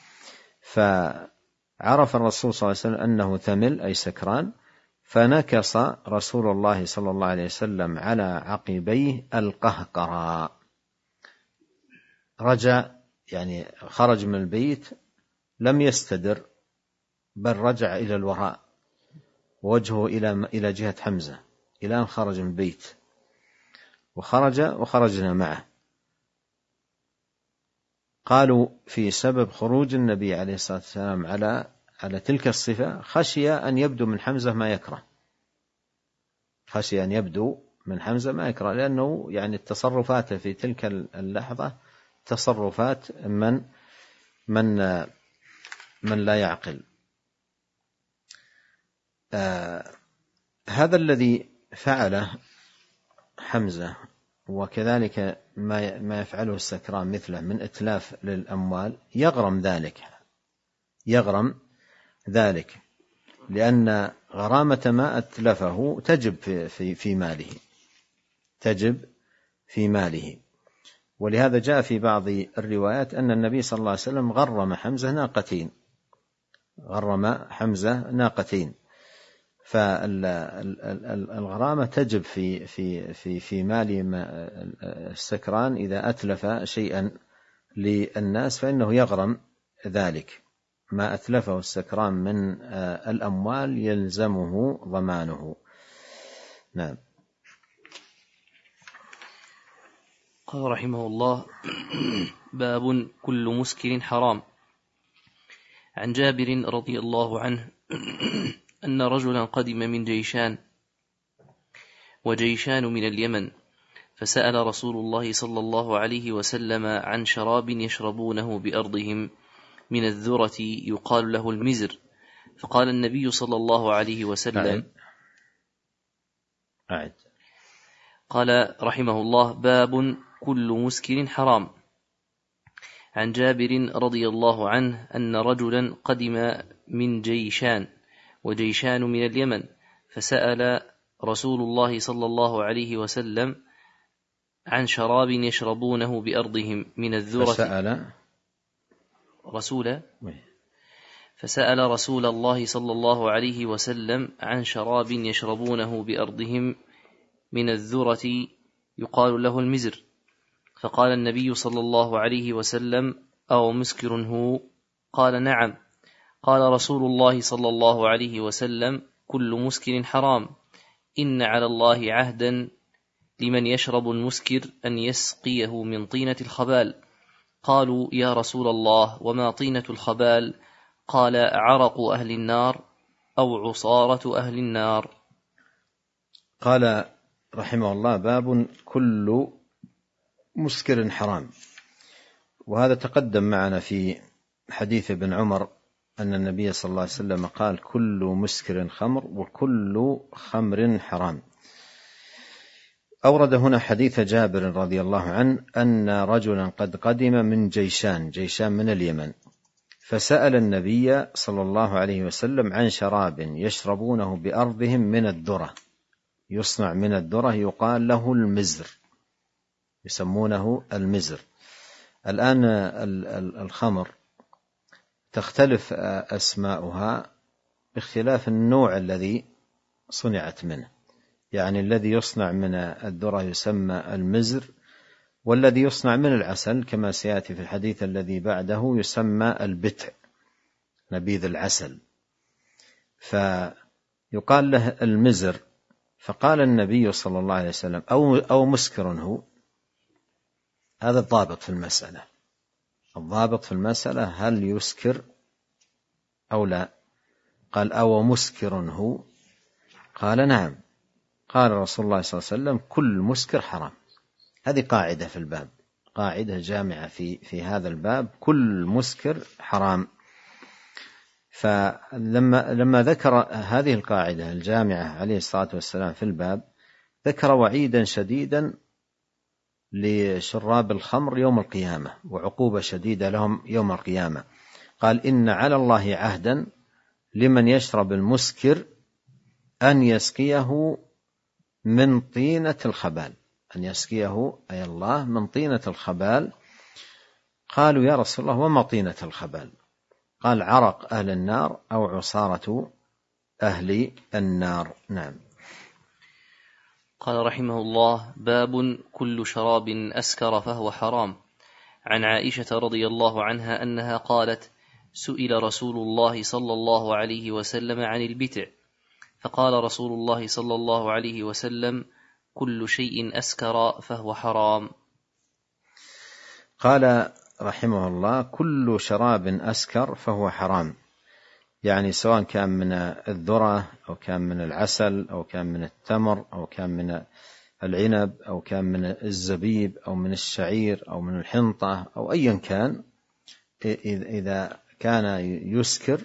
فعرف الرسول صلى الله عليه وسلم أنه ثمل أي سكران، فنكص رسول الله صلى الله عليه وسلم على عقبيه القهقرى، رجع يعني خرج من البيت لم يستدر، بل رجع إلى الوراء وجهه إلى إلى جهة حمزة إلى أن خرج من البيت، وخرج وخرجنا معه. قالوا في سبب خروج النبي عليه الصلاة والسلام على على تلك الصفة خشي أن يبدو من حمزة ما يكره، خشي أن يبدو من حمزة ما يكره، لأنه يعني التصرفات في تلك اللحظة تصرفات من من من لا يعقل. آه هذا الذي فعله حمزة، وكذلك ما ما يفعله السكران مثله من إتلاف للأموال، يغرم ذلك يغرم ذلك لأن غرامة ما أتلفه تجب في في في ماله تجب في ماله ولهذا جاء في بعض الروايات أن النبي صلى الله عليه وسلم غرم حمزة ناقتين غرم حمزة ناقتين فالغرامة تجب في في في في مال السكران إذا أتلف شيئا للناس، فإنه يغرم ذلك، ما أتلفه السكران من الأموال يلزمه ضمانه. نعم. قال رحمه الله: باب كل مسكر حرام. عن جابر رضي الله عنه أن رجلا قدم من جيشان، وجيشان من اليمن، فسأل رسول الله صلى الله عليه وسلم عن شراب يشربونه بأرضهم من الذرة يقال له المزر، فقال النبي صلى الله عليه وسلم: أعد. قال رحمه الله: باب كل مسكر حرام. عن جابر رضي الله عنه أن رجلا قدم من جيشان، وجيشان من اليمن، فسأل رسول الله صلى الله عليه وسلم عن شراب يشربونه بأرضهم من الذرة فسأل رسول فسأل رسول الله صلى الله عليه وسلم عن شراب يشربونه بأرضهم من الذرة يقال له المزر، فقال النبي صلى الله عليه وسلم: أو مسكر هو؟ قال: نعم. قال رسول الله صلى الله عليه وسلم: كل مسكر حرام، إن على الله عهدا لمن يشرب المسكر أن يسقيه من طينة الخبال. قالوا: يا رسول الله، وما طينة الخبال؟ قال: عرق أهل النار أو عصارة أهل النار. قال رحمه الله: باب كل مسكر حرام. وهذا تقدم معنا في حديث ابن عمر أن النبي صلى الله عليه وسلم قال: كل مسكر خمر وكل خمر حرام. أورد هنا حديث جابر رضي الله عنه أن رجلا قد قدم من جيشان جيشان من اليمن، فسأل النبي صلى الله عليه وسلم عن شراب يشربونه بأرضهم من الذرة، يصنع من الذرة، يقال له المزر، يسمونه المزر. الآن الخمر تختلف أسماؤها باختلاف النوع الذي صنعت منه، يعني الذي يصنع من الذرة يسمى المزر، والذي يصنع من العسل كما سيأتي في الحديث الذي بعده يسمى البتع، نبيذ العسل، فيقال له المزر. فقال النبي صلى الله عليه وسلم: أو, أو مسكر هو؟ هذا الضابط في المسألة، الضابط في المسألة هل يسكر أو لا. قال: أو مسكر هو؟ قال: نعم. قال رسول الله صلى الله عليه وسلم: كل مسكر حرام. هذه قاعدة في الباب، قاعدة جامعة في في هذا الباب: كل مسكر حرام. فلما لما ذكر هذه القاعدة الجامعة عليه الصلاة والسلام في الباب، ذكر وعيدا شديدا لشراب الخمر يوم القيامة، وعقوبة شديدة لهم يوم القيامة. قال: إن على الله عهدا لمن يشرب المسكر أن يسقيه من طينة الخبال، أن يسقيه أي الله من طينة الخبال. قالوا: يا رسول الله، وما طينة الخبال؟ قال: عرق أهل النار أو عصارة أهل النار. نعم. قال رحمه الله: باب كل شراب أسكر فهو حرام. عن عائشة رضي الله عنها أنها قالت: سئل رسول الله صلى الله عليه وسلم عن البتع، فقال رسول الله صلى الله عليه وسلم: كل شيء أسكر فهو حرام. قال رحمه الله: كل شراب أسكر فهو حرام، يعني سواء كان من الذرة أو كان من العسل أو كان من التمر أو كان من العنب أو كان من الزبيب أو من الشعير أو من الحنطة أو أيا كان، إذا كان يسكر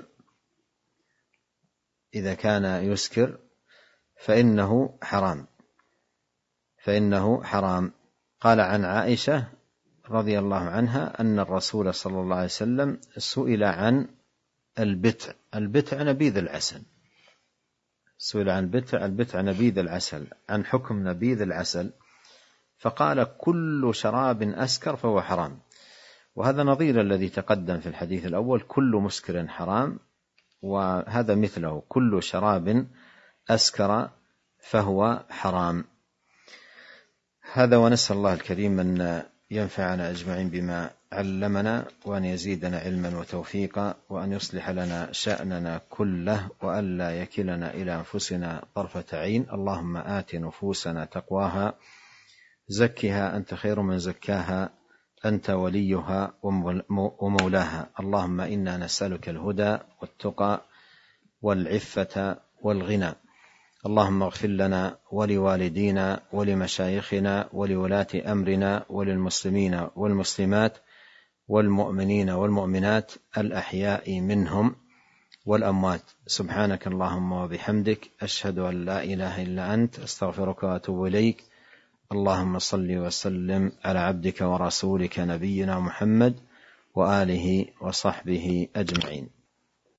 إذا كان يسكر فإنه حرام فإنه حرام. قال عن عائشة رضي الله عنها أن الرسول صلى الله عليه وسلم سئل عن البتع، البتع نبيذ العسل، سئل عن البتع، البتع نبيذ العسل، عن حكم نبيذ العسل، فقال: كل شراب أسكر فهو حرام. وهذا نظير الذي تقدم في الحديث الأول: كل مسكر حرام، وهذا مثله: كل شراب أسكر فهو حرام. هذا، ونسأل الله الكريم أن ينفعنا أجمعين بما علمنا، وأن يزيدنا علما وتوفيقا، وأن يصلح لنا شأننا كله، وأن لا يكلنا إلى أنفسنا طرفة عين. اللهم آت نفوسنا تقواها، زكها أنت خير من زكاها، أنت وليها ومولاها. اللهم إنا نسألك الهدى والتقى والعفة والغنى. اللهم اغفر لنا ولوالدينا ولمشايخنا ولولاة أمرنا وللمسلمين والمسلمات والمؤمنين والمؤمنات الأحياء منهم والأموات. سبحانك اللهم وبحمدك، أشهد أن لا إله إلا أنت، أستغفرك وأتوب إليك. اللهم صل وسلم على عبدك ورسولك نبينا محمد وآله وصحبه أجمعين.